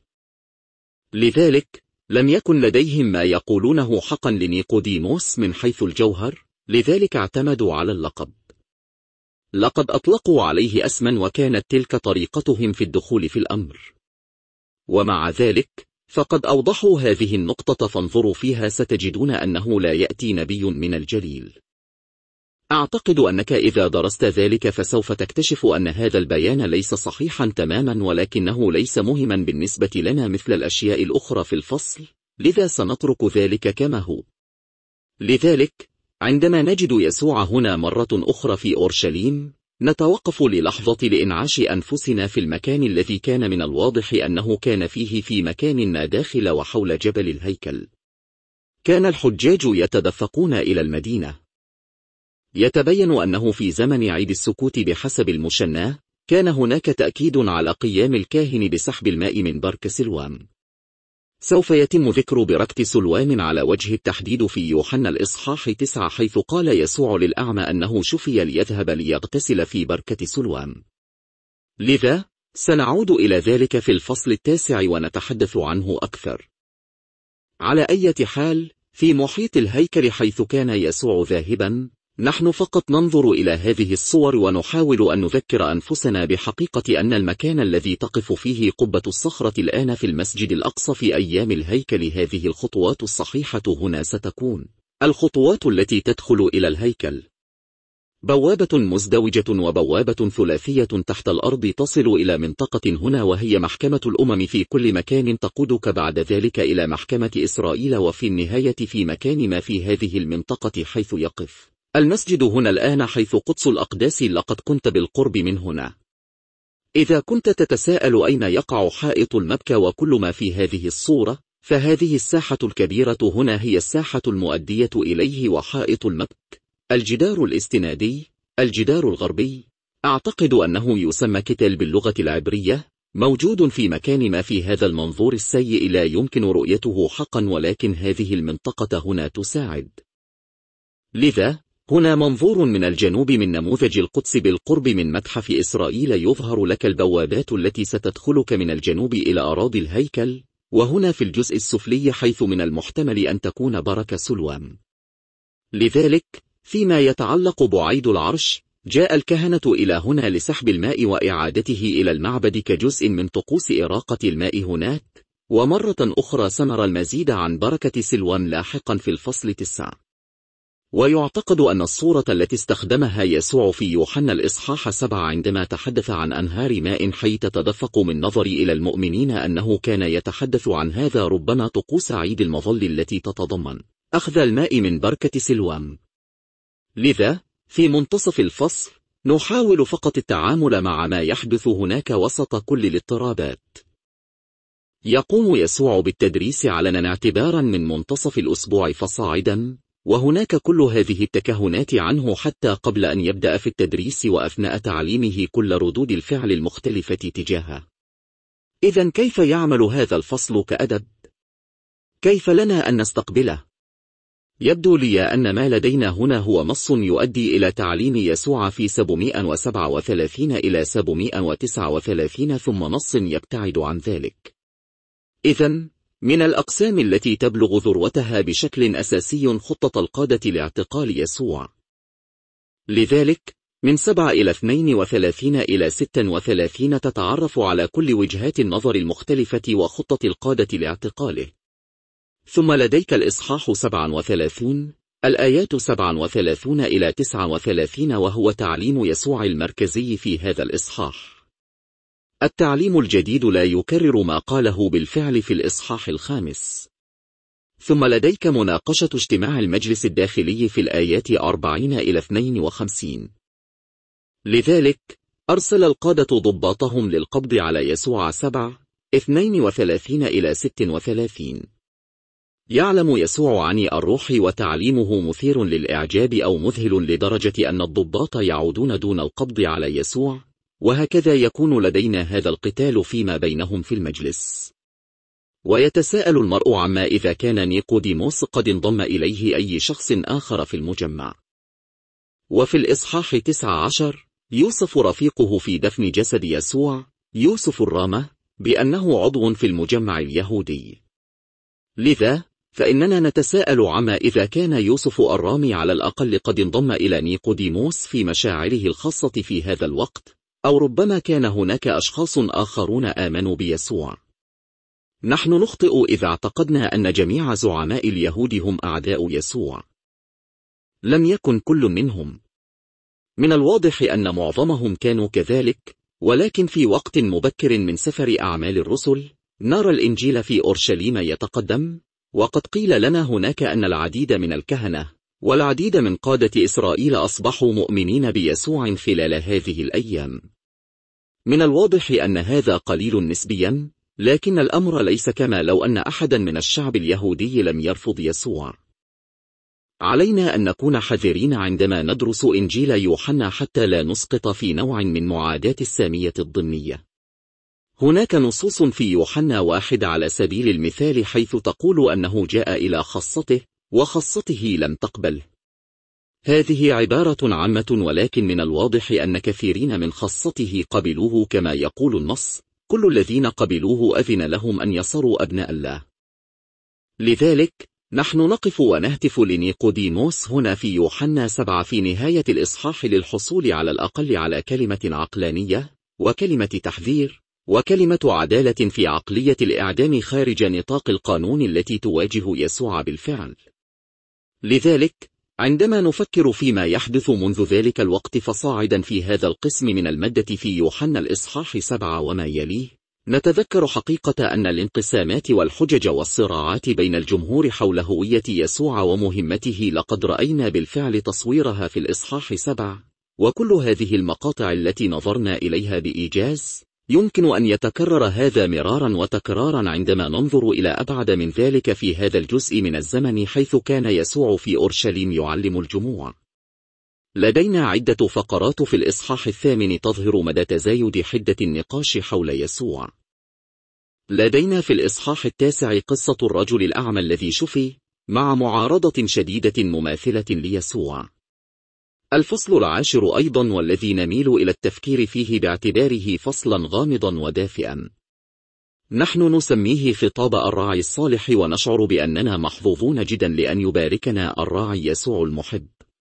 Speaker 1: لذلك لم يكن لديهم ما يقولونه حقا لنيقوديموس من حيث الجوهر، لذلك اعتمدوا على اللقب. لقد أطلقوا عليه اسما وكانت تلك طريقتهم في الدخول في الأمر. ومع ذلك فقد أوضحوا هذه النقطة فانظروا فيها ستجدون أنه لا يأتي نبي من الجليل. أعتقد أنك إذا درست ذلك فسوف تكتشف أن هذا البيان ليس صحيحا تماما، ولكنه ليس مهما بالنسبة لنا مثل الأشياء الأخرى في الفصل، لذا سنترك ذلك كما هو. لذلك عندما نجد يسوع هنا مرة أخرى في أورشليم، نتوقف للحظة لإنعاش أنفسنا في المكان الذي كان من الواضح أنه كان فيه في مكان ما داخل وحول جبل الهيكل. كان الحجاج يتدفقون إلى المدينة. يتبين أنه في زمن عيد السكوت بحسب المشناه، كان هناك تأكيد على قيام الكاهن بسحب الماء من برك سلوام. سوف يتم ذكر بركة سلوام على وجه التحديد في يوحنا الإصحاح تسعة، حيث قال يسوع للأعمى أنه شفي ليذهب ليغتسل في بركة سلوام. لذا سنعود إلى ذلك في الفصل التاسع ونتحدث عنه أكثر. على أي حال، في محيط الهيكل حيث كان يسوع ذاهبا، نحن فقط ننظر إلى هذه الصور ونحاول أن نذكر أنفسنا بحقيقة أن المكان الذي تقف فيه قبة الصخرة الآن في المسجد الأقصى في أيام الهيكل، هذه الخطوات الصحيحة هنا ستكون الخطوات التي تدخل إلى الهيكل. بوابة مزدوجة وبوابة ثلاثية تحت الأرض تصل إلى منطقة هنا، وهي محكمة الأمم في كل مكان تقودك بعد ذلك إلى محكمة إسرائيل، وفي النهاية في مكان ما في هذه المنطقة حيث يقف المسجد هنا الآن، حيث قدس الأقداس. لقد كنت بالقرب من هنا. إذا كنت تتساءل أين يقع حائط المبكى وكل ما في هذه الصورة، فهذه الساحة الكبيرة هنا هي الساحة المؤدية إليه، وحائط المبكى الجدار الاستنادي، الجدار الغربي، أعتقد أنه يسمى كتال باللغة العبرية، موجود في مكان ما في هذا المنظور السيء لا يمكن رؤيته حقا، ولكن هذه المنطقة هنا تساعد. لذا هنا منظور من الجنوب من نموذج القدس بالقرب من متحف إسرائيل، يظهر لك البوابات التي ستدخلك من الجنوب إلى أراضي الهيكل، وهنا في الجزء السفلي حيث من المحتمل أن تكون بركة سلوام. لذلك فيما يتعلق بعيد العرش، جاء الكهنة إلى هنا لسحب الماء وإعادته إلى المعبد كجزء من طقوس إراقة الماء هناك، ومرة أخرى سنرى المزيد عن بركة سلوام لاحقا في الفصل تسعة. ويعتقد أن الصورة التي استخدمها يسوع في يوحنا الإصحاح سبعة عندما تحدث عن أنهار ماء حي تتدفق من نظري إلى المؤمنين أنه كان يتحدث عن هذا ربما طقوس عيد المظل التي تتضمن أخذ الماء من بركة سلوام. لذا في منتصف الفصل نحاول فقط التعامل مع ما يحدث هناك وسط كل الاضطرابات. يقوم يسوع بالتدريس علنا اعتبارا من منتصف الأسبوع فصاعدا، وهناك كل هذه التكهنات عنه حتى قبل أن يبدأ في التدريس وأثناء تعليمه كل ردود الفعل المختلفة تجاهه. إذن كيف يعمل هذا الفصل كأدب؟ كيف لنا أن نستقبله؟ يبدو لي أن ما لدينا هنا هو نص يؤدي إلى تعليم يسوع في سبعمائة وسبعة وثلاثين إلى سبعمائة وتسعة وثلاثين، ثم نص يبتعد عن ذلك. إذن من الأقسام التي تبلغ ذروتها بشكل أساسي خطة القادة لاعتقال يسوع. لذلك من سبعة إلى اثنين وثلاثين إلى ستة وثلاثين تتعرف على كل وجهات النظر المختلفة وخطة القادة لاعتقاله. ثم لديك الإصحاح سبعة وثلاثين، الآيات سبعة وثلاثين إلى تسعة وثلاثين، وهو تعليم يسوع المركزي في هذا الإصحاح. التعليم الجديد لا يكرر ما قاله بالفعل في الإصحاح الخامس. ثم لديك مناقشة اجتماع المجلس الداخلي في الآيات أربعين إلى اثنين وخمسين. لذلك أرسل القادة ضباطهم للقبض على يسوع سبع اثنين وثلاثين إلى ست وثلاثين. يعلم يسوع عن الروح وتعليمه مثير للإعجاب أو مذهل لدرجة أن الضباط يعودون دون القبض على يسوع، وهكذا يكون لدينا هذا القتال فيما بينهم في المجلس. ويتساءل المرء عما إذا كان نيقوديموس قد انضم إليه أي شخص آخر في المجمع. وفي الإصحاح تسعة عشر يوصف رفيقه في دفن جسد يسوع يوسف الرامة بأنه عضو في المجمع اليهودي. لذا فإننا نتساءل عما إذا كان يوسف الرامي على الأقل قد انضم إلى نيقوديموس في مشاعره الخاصة في هذا الوقت، أو ربما كان هناك أشخاص آخرون آمنوا بيسوع. نحن نخطئ إذا اعتقدنا أن جميع زعماء اليهود هم أعداء يسوع. لم يكن كل منهم. من الواضح أن معظمهم كانوا كذلك، ولكن في وقت مبكر من سفر أعمال الرسل نرى الإنجيل في أورشليم يتقدم، وقد قيل لنا هناك أن العديد من الكهنة والعديد من قادة إسرائيل أصبحوا مؤمنين بيسوع خلال هذه الأيام. من الواضح أن هذا قليل نسبيا، لكن الأمر ليس كما لو أن أحدا من الشعب اليهودي لم يرفض يسوع. علينا أن نكون حذرين عندما ندرس إنجيل يوحنا حتى لا نسقط في نوع من معاداة السامية الضمنية. هناك نصوص في يوحنا واحد على سبيل المثال حيث تقول أنه جاء إلى خاصته وخاصته لم تقبله. هذه عبارة عامة، ولكن من الواضح أن كثيرين من خاصته قبلوه، كما يقول النص: كل الذين قبلوه أذن لهم أن يصيروا أبناء الله. لذلك نحن نقف ونهتف لنيقوديموس هنا في يوحنا سبعة في نهاية الإصحاح للحصول على الأقل على كلمة عقلانية وكلمة تحذير وكلمة عدالة في عقلية الإعدام خارج نطاق القانون التي تواجه يسوع بالفعل. لذلك عندما نفكر فيما يحدث منذ ذلك الوقت فصاعدا في هذا القسم من المادة في يوحنا الإصحاح سبعة وما يليه، نتذكر حقيقة أن الانقسامات والحجج والصراعات بين الجمهور حول هوية يسوع ومهمته لقد رأينا بالفعل تصويرها في الإصحاح سبعة، وكل هذه المقاطع التي نظرنا إليها بإيجاز يمكن أن يتكرر هذا مرارا وتكرارا عندما ننظر إلى أبعد من ذلك في هذا الجزء من الزمن حيث كان يسوع في أورشليم يعلم الجموع. لدينا عدة فقرات في الإصحاح الثامن تظهر مدى تزايد حدة النقاش حول يسوع. لدينا في الإصحاح التاسع قصة الرجل الأعمى الذي شفي مع معارضة شديدة مماثلة ليسوع. الفصل العاشر أيضا والذي نميل إلى التفكير فيه باعتباره فصلا غامضا ودافئا. نحن نسميه خطاب الراعي الصالح، ونشعر بأننا محظوظون جدا لأن يباركنا الراعي يسوع المحب.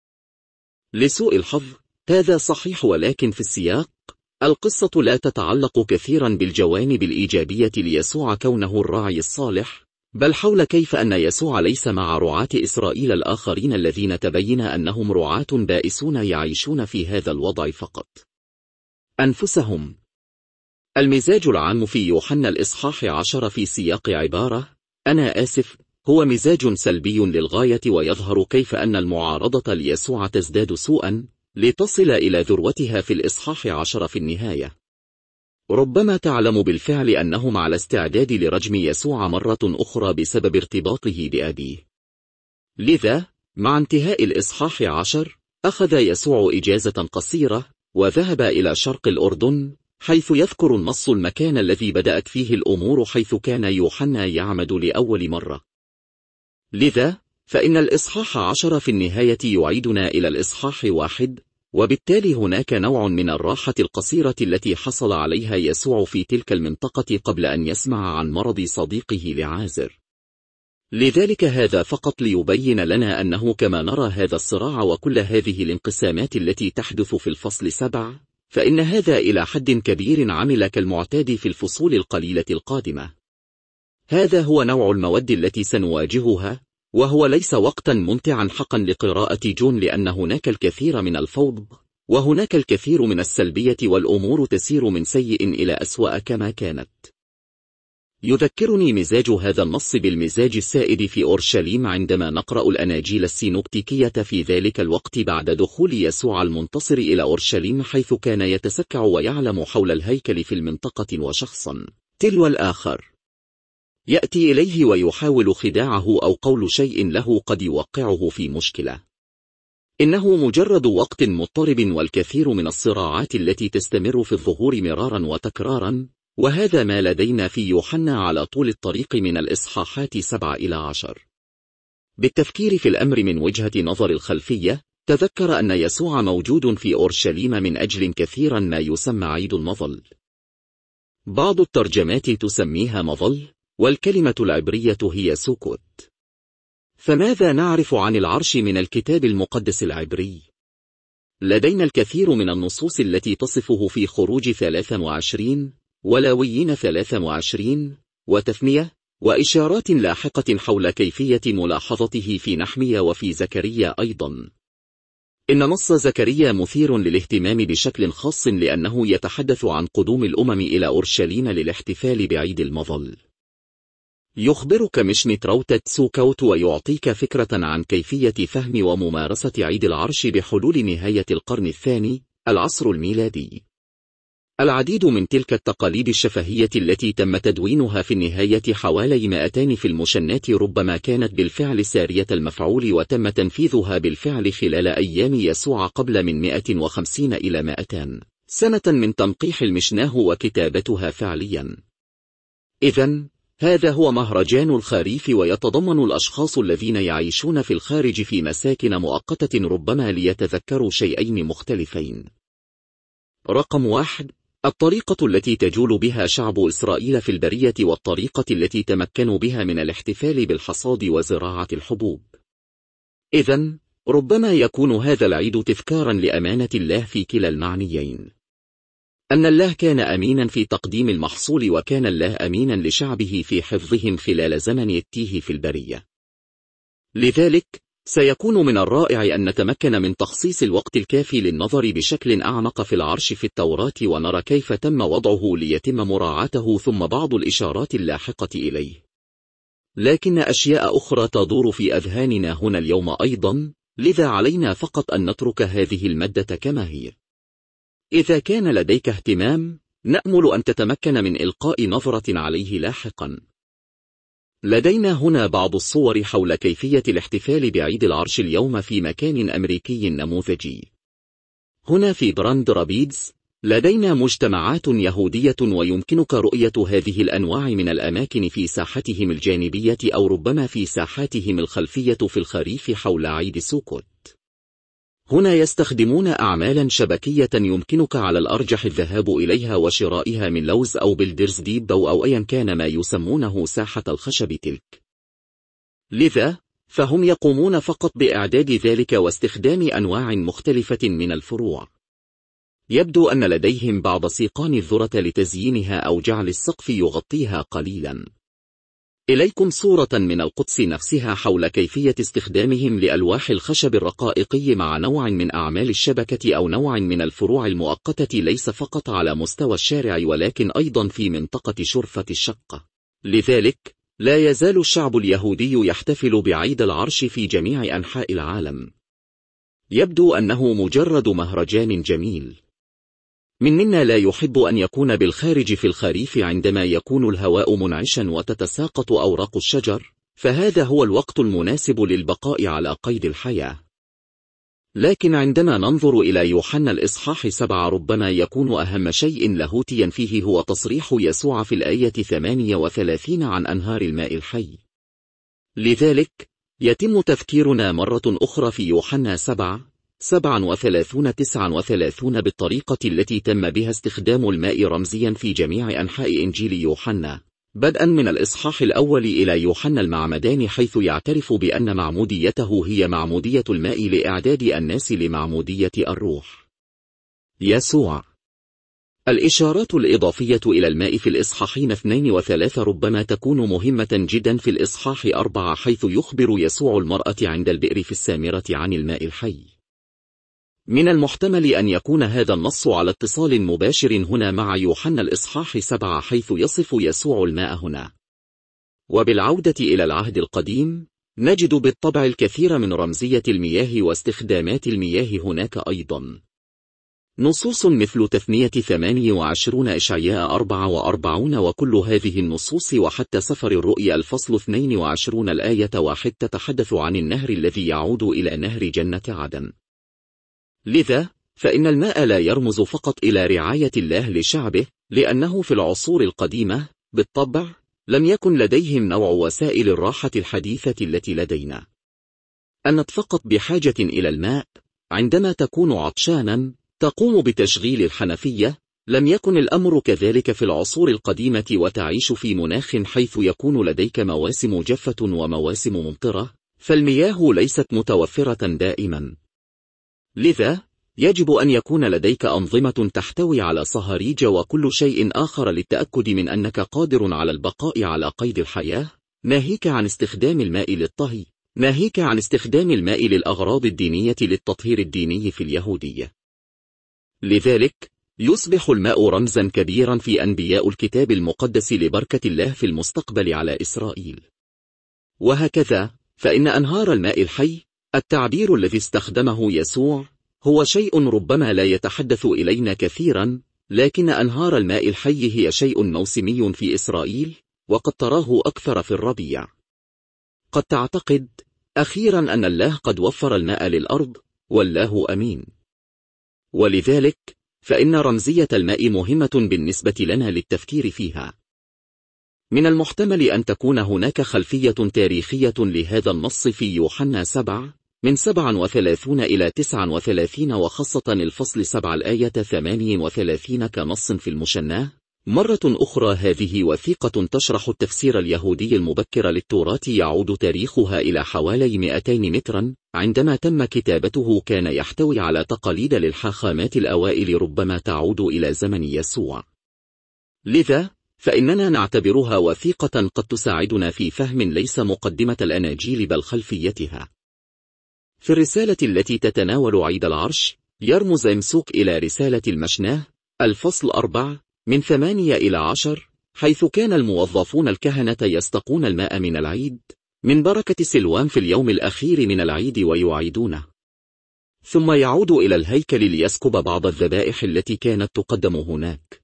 Speaker 1: لسوء الحظ هذا صحيح، ولكن في السياق القصة لا تتعلق كثيرا بالجوانب الإيجابية ليسوع كونه الراعي الصالح، بل حول كيف أن يسوع ليس مع رعاة إسرائيل الآخرين الذين تبين أنهم رعاة بائسون يعيشون في هذا الوضع فقط أنفسهم. المزاج العام في يوحنا الإصحاح عشر في سياق عبارة أنا آسف هو مزاج سلبي للغاية، ويظهر كيف أن المعارضة ليسوع تزداد سوءا لتصل إلى ذروتها في الإصحاح عشر في النهاية. ربما تعلم بالفعل أنهم على استعداد لرجم يسوع مرة أخرى بسبب ارتباطه بأبيه. لذا مع انتهاء الإصحاح عشر أخذ يسوع إجازة قصيرة وذهب إلى شرق الأردن، حيث يذكر النص المكان الذي بدأت فيه الأمور حيث كان يوحنا يعمد لأول مرة. لذا فإن الإصحاح عشر في النهاية يعيدنا إلى الإصحاح واحد، وبالتالي هناك نوع من الراحة القصيرة التي حصل عليها يسوع في تلك المنطقة قبل أن يسمع عن مرض صديقه لعازر. لذلك هذا فقط ليبين لنا أنه كما نرى هذا الصراع وكل هذه الانقسامات التي تحدث في الفصل سبع، فإن هذا إلى حد كبير عمل كالمعتاد في الفصول القليلة القادمة. هذا هو نوع المواد التي سنواجهها، وهو ليس وقتا ممتعا حقا لقراءة جون، لأن هناك الكثير من الفوضى وهناك الكثير من السلبية، والأمور تسير من سيء إلى أسوأ كما كانت. يذكرني مزاج هذا النص بالمزاج السائد في أورشليم عندما نقرأ الأناجيل السينوبتيكية في ذلك الوقت بعد دخول يسوع المنتصر إلى أورشليم، حيث كان يتسكع ويعلم حول الهيكل في المنطقة، وشخصا تلو الآخر يأتي إليه ويحاول خداعه أو قول شيء له قد يوقعه في مشكلة. إنه مجرد وقت مضطرب، والكثير من الصراعات التي تستمر في الظهور مرارا وتكرارا، وهذا ما لدينا في يوحنا على طول الطريق من الإصحاحات سبعة إلى عشر. بالتفكير في الأمر من وجهة نظر الخلفية، تذكر أن يسوع موجود في أورشليم من أجل كثيرا ما يسمى عيد المظل. بعض الترجمات تسميها مظل، والكلمة العبرية هي سوكوت. فماذا نعرف عن العرش من الكتاب المقدس العبري؟ لدينا الكثير من النصوص التي تصفه في خروج ثلاثة وعشرين ولاويين ثلاثة وعشرين وتثنية، وإشارات لاحقة حول كيفية ملاحظته في نحمية وفي زكريا أيضا. إن نص زكريا مثير للاهتمام بشكل خاص، لأنه يتحدث عن قدوم الأمم إلى أورشليم للاحتفال بعيد المظل. يخبرك مشنت روتة سوكوت ويعطيك فكرة عن كيفية فهم وممارسة عيد العرش بحلول نهاية القرن الثاني، العصر الميلادي. العديد من تلك التقاليد الشفهية التي تم تدوينها في النهاية حوالي مئتين في المشنات ربما كانت بالفعل سارية المفعول، وتم تنفيذها بالفعل خلال أيام يسوع قبل من مئة وخمسين إلى مئتين سنة من تنقيح المشناه وكتابتها فعليا. إذن هذا هو مهرجان الخريف، ويتضمن الأشخاص الذين يعيشون في الخارج في مساكن مؤقتة ربما ليتذكروا شيئين مختلفين. رقم واحد، الطريقة التي تجول بها شعب إسرائيل في البرية، والطريقة التي تمكنوا بها من الاحتفال بالحصاد وزراعة الحبوب. إذن ربما يكون هذا العيد تذكارا لأمانة الله في كلا المعنيين، أن الله كان أمينا في تقديم المحصول، وكان الله أمينا لشعبه في حفظهم خلال زمن التيه في البرية. لذلك سيكون من الرائع أن نتمكن من تخصيص الوقت الكافي للنظر بشكل أعمق في العرش في التوراة، ونرى كيف تم وضعه ليتم مراعاته، ثم بعض الإشارات اللاحقة إليه. لكن أشياء أخرى تدور في أذهاننا هنا اليوم أيضا، لذا علينا فقط أن نترك هذه المادة كما هي. إذا كان لديك اهتمام، نأمل أن تتمكن من إلقاء نظرة عليه لاحقا. لدينا هنا بعض الصور حول كيفية الاحتفال بعيد العرش اليوم في مكان أمريكي نموذجي. هنا في براند رابيدز لدينا مجتمعات يهودية، ويمكنك رؤية هذه الأنواع من الأماكن في ساحتهم الجانبية، أو ربما في ساحاتهم الخلفية في الخريف حول عيد سوكوت. هنا يستخدمون أعمالا شبكية يمكنك على الأرجح الذهاب إليها وشرائها من لوز أو بلدرز ديبو أو أيا كان ما يسمونه ساحة الخشب تلك. لذا فهم يقومون فقط بإعداد ذلك واستخدام أنواع مختلفة من الفروع. يبدو أن لديهم بعض سيقان الذرة لتزيينها أو جعل السقف يغطيها قليلا. إليكم صورة من القدس نفسها حول كيفية استخدامهم لألواح الخشب الرقائقي مع نوع من أعمال الشبكة أو نوع من الفروع المؤقتة، ليس فقط على مستوى الشارع ولكن أيضا في منطقة شرفة الشقة. لذلك لا يزال الشعب اليهودي يحتفل بعيد العرش في جميع أنحاء العالم. يبدو أنه مجرد مهرجان جميل. من منا لا يحب أن يكون بالخارج في الخريف عندما يكون الهواء منعشا وتتساقط أوراق الشجر، فهذا هو الوقت المناسب للبقاء على قيد الحياة. لكن عندما ننظر إلى يوحنا الإصحاح سبعة، ربما يكون أهم شيء لاهوتيا فيه هو تصريح يسوع في الآية ثمانية وثلاثين عن أنهار الماء الحي. لذلك يتم تذكيرنا مرة أخرى في يوحنا سبعة سبعة وثلاثين تسعة وثلاثين بالطريقة التي تم بها استخدام الماء رمزيا في جميع أنحاء إنجيل يوحنا، بدءا من الإصحاح الأول إلى يوحنا المعمدان، حيث يعترف بأن معموديته هي معمودية الماء لإعداد الناس لمعمودية الروح. يسوع. الإشارات الإضافية إلى الماء في الإصحاحين اثنين وثلاثة ربما تكون مهمة جدا في الإصحاح أربعة، حيث يخبر يسوع المرأة عند البئر في السامرة عن الماء الحي. من المحتمل أن يكون هذا النص على اتصال مباشر هنا مع يوحنا الإصحاح سبعة حيث يصف يسوع الماء هنا. وبالعودة إلى العهد القديم نجد بالطبع الكثير من رمزية المياه واستخدامات المياه هناك أيضا. نصوص مثل تثنية ثمانية وعشرين إشعياء أربعة وأربعين وكل هذه النصوص وحتى سفر الرؤيا الفصل اثنين وعشرين الآية واحد تتحدث عن النهر الذي يعود إلى نهر جنة عدن. لذا فإن الماء لا يرمز فقط إلى رعاية الله لشعبه، لأنه في العصور القديمة بالطبع لم يكن لديهم نوع وسائل الراحة الحديثة التي لدينا. أنت فقط بحاجة إلى الماء عندما تكون عطشانا تقوم بتشغيل الحنفية. لم يكن الأمر كذلك في العصور القديمة وتعيش في مناخ حيث يكون لديك مواسم جافة ومواسم ممطرة، فالمياه ليست متوفرة دائما. لذا يجب أن يكون لديك أنظمة تحتوي على صهاريج وكل شيء آخر للتأكد من أنك قادر على البقاء على قيد الحياة، ناهيك عن استخدام الماء للطهي، ناهيك عن استخدام الماء للأغراض الدينية للتطهير الديني في اليهودية. لذلك يصبح الماء رمزا كبيرا في أنبياء الكتاب المقدس لبركة الله في المستقبل على إسرائيل. وهكذا فإن أنهار الماء الحي، التعبير الذي استخدمه يسوع، هو شيء ربما لا يتحدث إلينا كثيرا، لكن أنهار الماء الحي هي شيء موسمي في إسرائيل، وقد تراه أكثر في الربيع. قد تعتقد أخيرا أن الله قد وفر الماء للأرض، والله أمين. ولذلك فإن رمزية الماء مهمة بالنسبة لنا للتفكير فيها. من المحتمل أن تكون هناك خلفية تاريخية لهذا النص في يوحنا سبعة من سبعة وثلاثين إلى تسعة وثلاثين، وخاصة الفصل سبعة الآية ثمانية وثلاثين كنص في المشناه. مرة أخرى هذه وثيقة تشرح التفسير اليهودي المبكر للتوراة يعود تاريخها إلى حوالي مئتين مترا. عندما تم كتابته كان يحتوي على تقاليد للحاخامات الأوائل ربما تعود إلى زمن يسوع. لذا فإننا نعتبرها وثيقة قد تساعدنا في فهم ليس مقدمة الأناجيل بل خلفيتها. في الرسالة التي تتناول عيد العرش يرمز امسوك إلى رسالة المشناه الفصل أربعة من ثمانية إلى عشر، حيث كان الموظفون الكهنة يستقون الماء من العيد من بركة سلوان في اليوم الأخير من العيد ويعيدونه، ثم يعود إلى الهيكل ليسكب بعض الذبائح التي كانت تقدم هناك.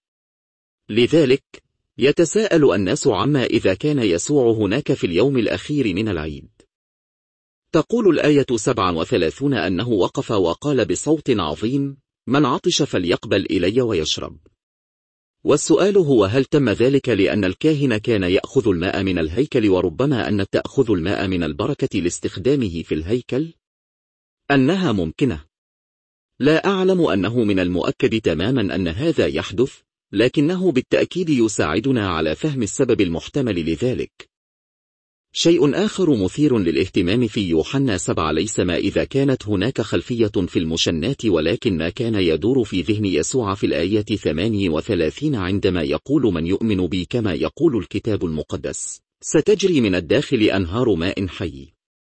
Speaker 1: لذلك يتساءل الناس عما إذا كان يسوع هناك في اليوم الأخير من العيد. تقول الآية سبعة وثلاثين أنه وقف وقال بصوت عظيم: من عطش فليقبل إلي ويشرب. والسؤال هو هل تم ذلك لأن الكاهن كان يأخذ الماء من الهيكل وربما أن تأخذ الماء من البركة لاستخدامه في الهيكل؟ أنها ممكنة. لا أعلم أنه من المؤكد تماما أن هذا يحدث، لكنه بالتأكيد يساعدنا على فهم السبب المحتمل لذلك. شيء آخر مثير للاهتمام في يوحنا سبعة ليس ما إذا كانت هناك خلفية في المشنات، ولكن ما كان يدور في ذهن يسوع في الآية ثمانية وثلاثين عندما يقول: من يؤمن بي كما يقول الكتاب المقدس ستجري من الداخل أنهار ماء حي.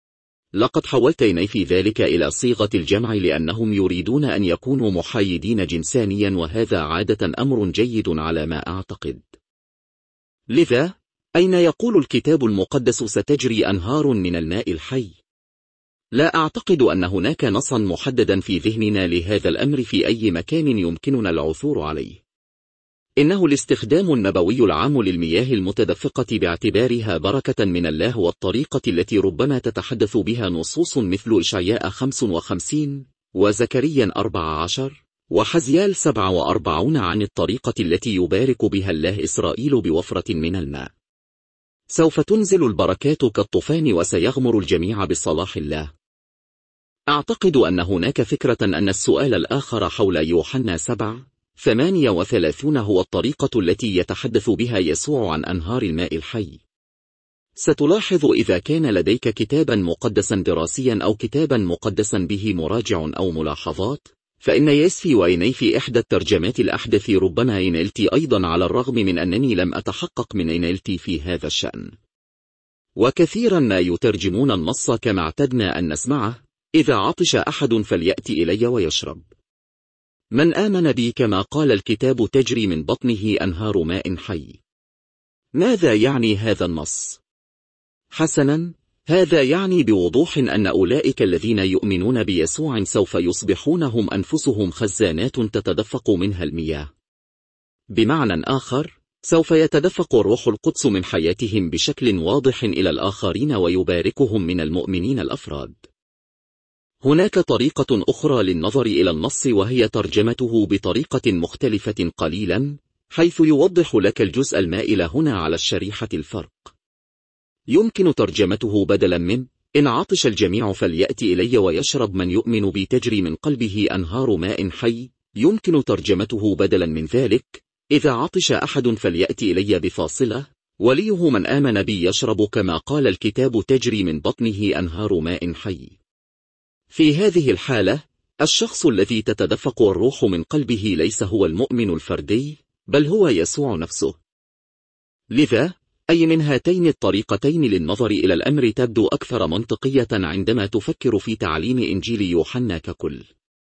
Speaker 1: لقد حولت عيني في ذلك إلى صيغة الجمع لأنهم يريدون أن يكونوا محايدين جنسانيا، وهذا عادة أمر جيد على ما أعتقد. لذا أين يقول الكتاب المقدس ستجري أنهار من الماء الحي؟ لا أعتقد أن هناك نصا محددا في ذهننا لهذا الأمر في أي مكان يمكننا العثور عليه. إنه الاستخدام النبوي العام للمياه المتدفقة باعتبارها بركة من الله، والطريقة التي ربما تتحدث بها نصوص مثل إشعياء خمسة وخمسين وزكريا أربعة عشر وحزيال سبعة وأربعين عن الطريقة التي يبارك بها الله إسرائيل بوفرة من الماء. سوف تنزل البركات كالطوفان وسيغمر الجميع بصلاح الله. أعتقد أن هناك فكرة أن السؤال الآخر حول يوحنا سبعة ثمانية وثلاثين هو الطريقة التي يتحدث بها يسوع عن أنهار الماء الحي. ستلاحظ إذا كان لديك كتابا مقدسا دراسيا أو كتابا مقدسا به مراجع أو ملاحظات، فإن يسفي وعيني في إحدى الترجمات الأحدث ربما إنلتي أيضا، على الرغم من أنني لم أتحقق من إنلتي في هذا الشأن. وكثيرا ما يترجمون النص كما اعتدنا أن نسمعه، إذا عطش أحد فليأتي إلي ويشرب. من آمن بي كما قال الكتاب تجري من بطنه أنهار ماء حي. ماذا يعني هذا النص؟ حسنا، هذا يعني بوضوح أن أولئك الذين يؤمنون بيسوع سوف يصبحون هم أنفسهم خزانات تتدفق منها المياه. بمعنى آخر، سوف يتدفق الروح القدس من حياتهم بشكل واضح إلى الآخرين ويباركهم من المؤمنين الأفراد. هناك طريقة أخرى للنظر إلى النص وهي ترجمته بطريقة مختلفة قليلا، حيث يوضح لك الجزء المائل هنا على الشريحة الفرق. يمكن ترجمته بدلا من إن عطش الجميع فليأتي إلي ويشرب من يؤمن بي تجري من قلبه أنهار ماء حي. يمكن ترجمته بدلا من ذلك إذا عطش أحد فليأتي إلي بفاصلة وليه من آمن بي يشرب كما قال الكتاب تجري من بطنه أنهار ماء حي. في هذه الحالة، الشخص الذي تتدفق الروح من قلبه ليس هو المؤمن الفردي، بل هو يسوع نفسه. لذا، أي من هاتين الطريقتين للنظر إلى الأمر تبدو أكثر منطقية عندما تفكر في تعليم إنجيل يوحنا ككل.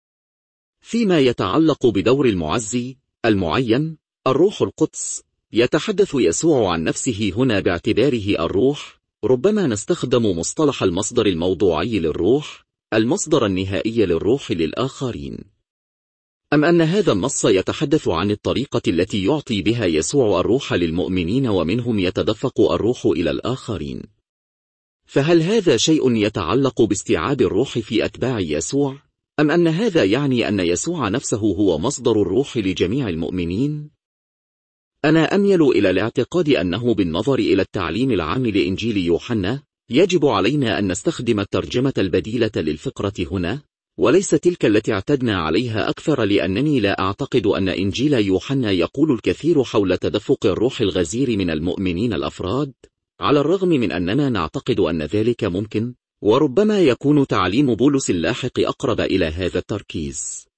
Speaker 1: فيما يتعلق بدور المعزي المعين الروح القدس، يتحدث يسوع عن نفسه هنا باعتباره الروح. ربما نستخدم مصطلح المصدر الموضوعي للروح، المصدر النهائي للروح للآخرين. أم أن هذا النص يتحدث عن الطريقة التي يعطي بها يسوع الروح للمؤمنين ومنهم يتدفق الروح إلى الآخرين؟ فهل هذا شيء يتعلق باستيعاب الروح في أتباع يسوع؟ أم أن هذا يعني أن يسوع نفسه هو مصدر الروح لجميع المؤمنين؟ أنا أميل إلى الاعتقاد أنه بالنظر إلى التعليم العام لإنجيل يوحنا، يجب علينا أن نستخدم الترجمة البديلة للفقرة هنا، وليس تلك التي اعتدنا عليها أكثر، لأنني لا أعتقد أن إنجيل يوحنا يقول الكثير حول تدفق الروح الغزير من المؤمنين الأفراد، على الرغم من أننا نعتقد أن ذلك ممكن، وربما يكون تعليم بولس اللاحق أقرب إلى هذا التركيز.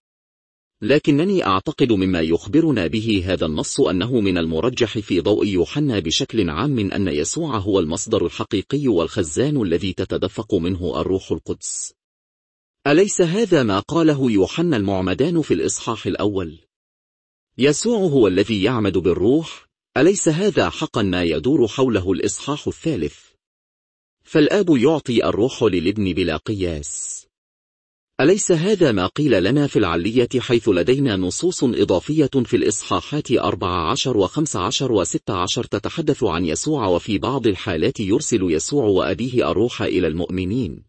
Speaker 1: لكنني أعتقد مما يخبرنا به هذا النص أنه من المرجح في ضوء يوحنا بشكل عام من أن يسوع هو المصدر الحقيقي والخزان الذي تتدفق منه الروح القدس. أليس هذا ما قاله يوحنا المعمدان في الإصحاح الأول؟ يسوع هو الذي يعمد بالروح. أليس هذا حقا ما يدور حوله الإصحاح الثالث؟ فالآب يعطي الروح للابن بلا قياس. أليس هذا ما قيل لنا في العلية، حيث لدينا نصوص إضافية في الإصحاحات أربعة عشر وخمسة عشر وستة عشر تتحدث عن يسوع، وفي بعض الحالات يرسل يسوع وأبيه الروح إلى المؤمنين.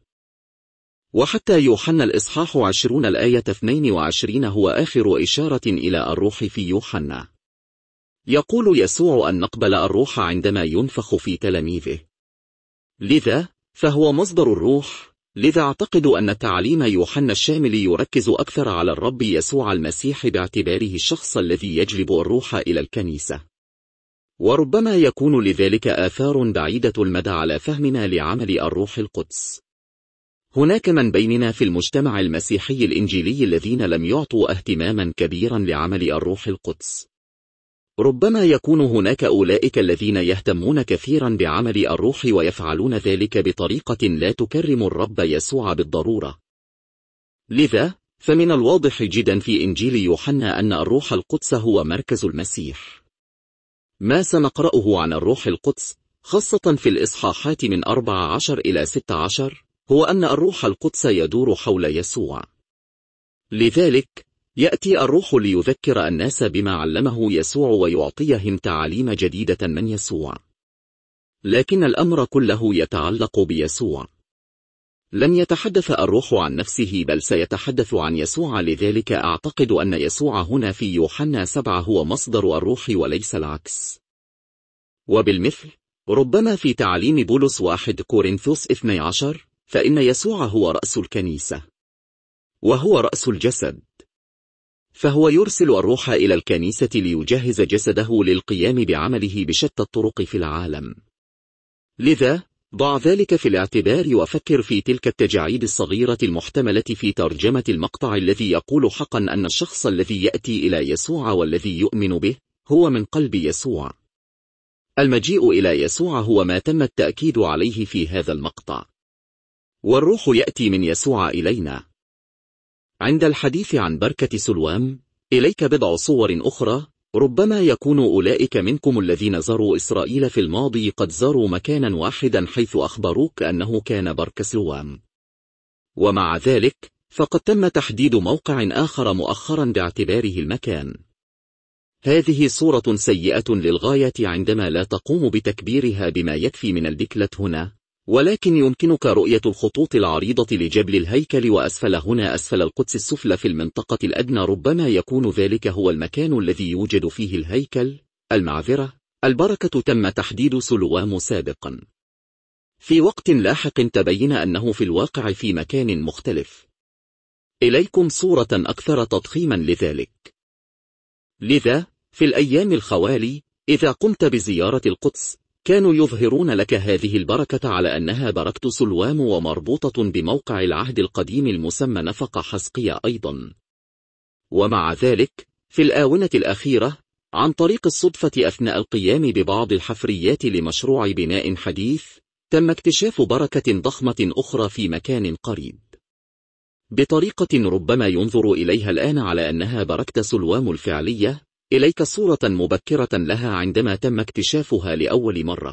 Speaker 1: وحتى يوحنا الإصحاح عشرون الآية اثنين وعشرين هو آخر إشارة إلى الروح في يوحنا. يقول يسوع أن نقبل الروح عندما ينفخ في تلاميذه. لذا، فهو مصدر الروح. لذا أعتقد أن تعليم يوحنا الشامل يركز أكثر على الرب يسوع المسيح باعتباره الشخص الذي يجلب الروح إلى الكنيسة. وربما يكون لذلك آثار بعيدة المدى على فهمنا لعمل الروح القدس. هناك من بيننا في المجتمع المسيحي الإنجيلي الذين لم يعطوا اهتماما كبيرا لعمل الروح القدس. ربما يكون هناك أولئك الذين يهتمون كثيرا بعمل الروح ويفعلون ذلك بطريقة لا تكرم الرب يسوع بالضرورة. لذا، فمن الواضح جدا في إنجيل يوحنا أن الروح القدس هو مركز المسيح. ما سنقرأه عن الروح القدس، خاصة في الإصحاحات من أربعة عشر إلى ستة عشر، هو أن الروح القدس يدور حول يسوع. لذلك، يأتي الروح ليذكر الناس بما علمه يسوع ويعطيهم تعاليم جديدة من يسوع. لكن الأمر كله يتعلق بيسوع. لن يتحدث الروح عن نفسه، بل سيتحدث عن يسوع. لذلك أعتقد أن يسوع هنا في يوحنا سبعة هو مصدر الروح وليس العكس. وبالمثل، ربما في تعليم بولس واحد كورنثوس اثني عشر، فإن يسوع هو رأس الكنيسة، وهو رأس الجسد. فهو يرسل الروح إلى الكنيسة ليجهز جسده للقيام بعمله بشتى الطرق في العالم. لذا، ضع ذلك في الاعتبار وفكر في تلك التجاعيد الصغيرة المحتملة في ترجمة المقطع الذي يقول حقا أن الشخص الذي يأتي إلى يسوع والذي يؤمن به هو من قلب يسوع. المجيء إلى يسوع هو ما تم التأكيد عليه في هذا المقطع. والروح يأتي من يسوع إلينا. عند الحديث عن بركة سلوام إليك بضع صور أخرى. ربما يكون أولئك منكم الذين زاروا إسرائيل في الماضي قد زاروا مكانا واحدا حيث أخبروك أنه كان بركة سلوام، ومع ذلك فقد تم تحديد موقع آخر مؤخرا باعتباره المكان. هذه صورة سيئة للغاية عندما لا تقوم بتكبيرها بما يكفي من الدكلة هنا، ولكن يمكنك رؤية الخطوط العريضة لجبل الهيكل وأسفل هنا أسفل القدس السفلى في المنطقة الأدنى. ربما يكون ذلك هو المكان الذي يوجد فيه الهيكل. المعذرة، البركة تم تحديد سلوام سابقا. في وقت لاحق تبين أنه في الواقع في مكان مختلف. إليكم صورة أكثر تضخيما لذلك. لذا في الأيام الخوالي إذا قمت بزيارة القدس كانوا يظهرون لك هذه البركة على أنها بركة سلوام ومربوطة بموقع العهد القديم المسمى نفق حسقية أيضا. ومع ذلك في الآونة الأخيرة عن طريق الصدفة أثناء القيام ببعض الحفريات لمشروع بناء حديث تم اكتشاف بركة ضخمة أخرى في مكان قريب بطريقة ربما ينظر إليها الآن على أنها بركة سلوام الفعلية. إليك صورة مبكرة لها عندما تم اكتشافها لأول مرة،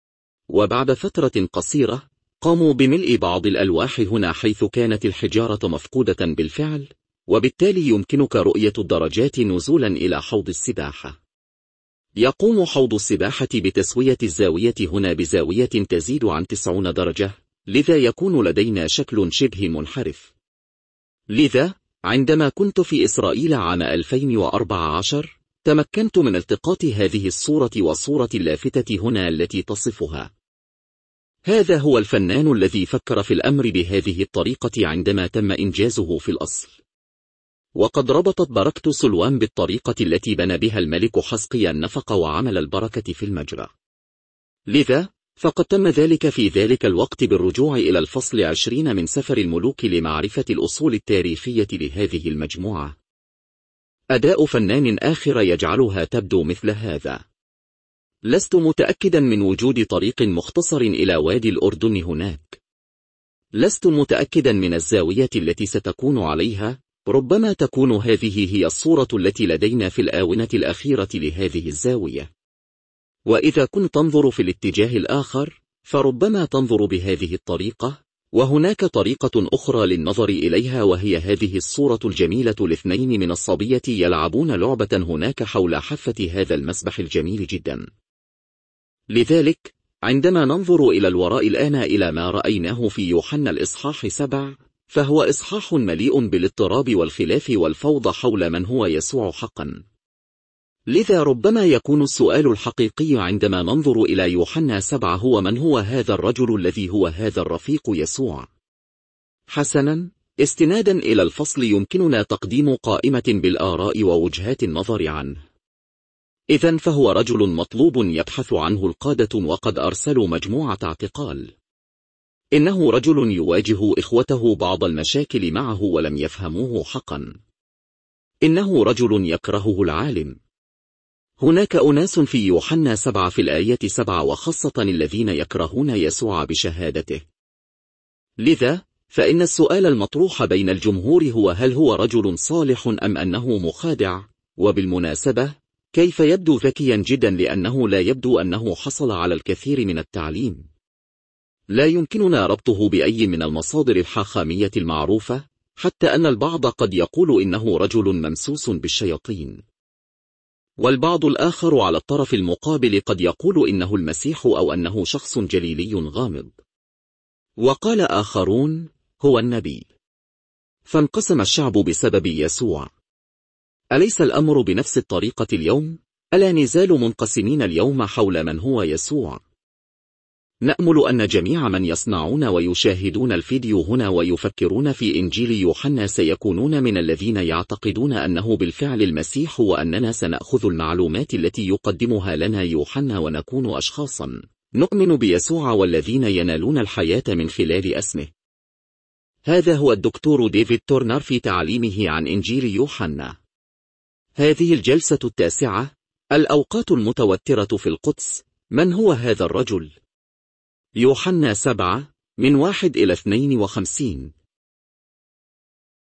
Speaker 1: وبعد فترة قصيرة قاموا بملء بعض الألواح هنا حيث كانت الحجارة مفقودة بالفعل، وبالتالي يمكنك رؤية الدرجات نزولا إلى حوض السباحة. يقوم حوض السباحة بتسوية الزاوية هنا بزاوية تزيد عن تسعين درجة، لذا يكون لدينا شكل شبه منحرف. لذا عندما كنت في إسرائيل عام ألفين وأربعة عشر تمكنت من التقاط هذه الصورة والصورة اللافتة هنا التي تصفها. هذا هو الفنان الذي فكر في الأمر بهذه الطريقة عندما تم إنجازه في الأصل. وقد ربطت بركة سلوام بالطريقة التي بنى بها الملك حسقيا النفق وعمل البركة في المجرى. لذا فقد تم ذلك في ذلك الوقت بالرجوع إلى الفصل عشرين من سفر الملوك لمعرفة الأصول التاريخية لهذه المجموعة. أداء فنان آخر يجعلها تبدو مثل هذا. لست متأكدا من وجود طريق مختصر إلى وادي الأردن هناك. لست متأكدا من الزاوية التي ستكون عليها. ربما تكون هذه هي الصورة التي لدينا في الآونة الأخيرة لهذه الزاوية. وإذا كنت تنظر في الاتجاه الآخر فربما تنظر بهذه الطريقة. وهناك طريقة أخرى للنظر إليها وهي هذه الصورة الجميلة لاثنين من الصبية يلعبون لعبة هناك حول حافة هذا المسبح الجميل جدا. لذلك عندما ننظر إلى الوراء الآن إلى ما رأيناه في يوحنا الإصحاح سبع فهو إصحاح مليء بالاضطراب والخلاف والفوضى حول من هو يسوع حقا. لذا ربما يكون السؤال الحقيقي عندما ننظر إلى يوحنا سبعة هو من هو هذا الرجل الذي هو هذا الرفيق يسوع؟ حسنا، استنادا إلى الفصل يمكننا تقديم قائمة بالآراء ووجهات النظر عنه. إذن فهو رجل مطلوب يبحث عنه القادة وقد أرسلوا مجموعة اعتقال. إنه رجل يواجه إخوته بعض المشاكل معه ولم يفهموه حقا. إنه رجل يكرهه العالم. هناك أناس في يوحنا سبعة في الآية سبعة وخاصة الذين يكرهون يسوع بشهادته. لذا فإن السؤال المطروح بين الجمهور هو هل هو رجل صالح أم أنه مخادع؟ وبالمناسبة كيف يبدو ذكيا جدا لأنه لا يبدو أنه حصل على الكثير من التعليم. لا يمكننا ربطه بأي من المصادر الحاخامية المعروفة، حتى أن البعض قد يقول إنه رجل ممسوس بالشياطين. والبعض الآخر على الطرف المقابل قد يقول إنه المسيح أو أنه شخص جليلي غامض. وقال آخرون هو النبي. فانقسم الشعب بسبب يسوع. أليس الأمر بنفس الطريقة اليوم؟ ألا نزال منقسمين اليوم حول من هو يسوع؟ نأمل أن جميع من يصنعون ويشاهدون الفيديو هنا ويفكرون في إنجيل يوحنا سيكونون من الذين يعتقدون أنه بالفعل المسيح وأننا سنأخذ المعلومات التي يقدمها لنا يوحنا ونكون أشخاصا نؤمن بيسوع والذين ينالون الحياة من خلال اسمه. هذا هو الدكتور ديفيد تورنر في تعليمه عن إنجيل يوحنا. هذه الجلسة التاسعة، الأوقات المتوترة في القدس. من هو هذا الرجل؟ يوحنا سبعة، من واحد إلى اثنين وخمسين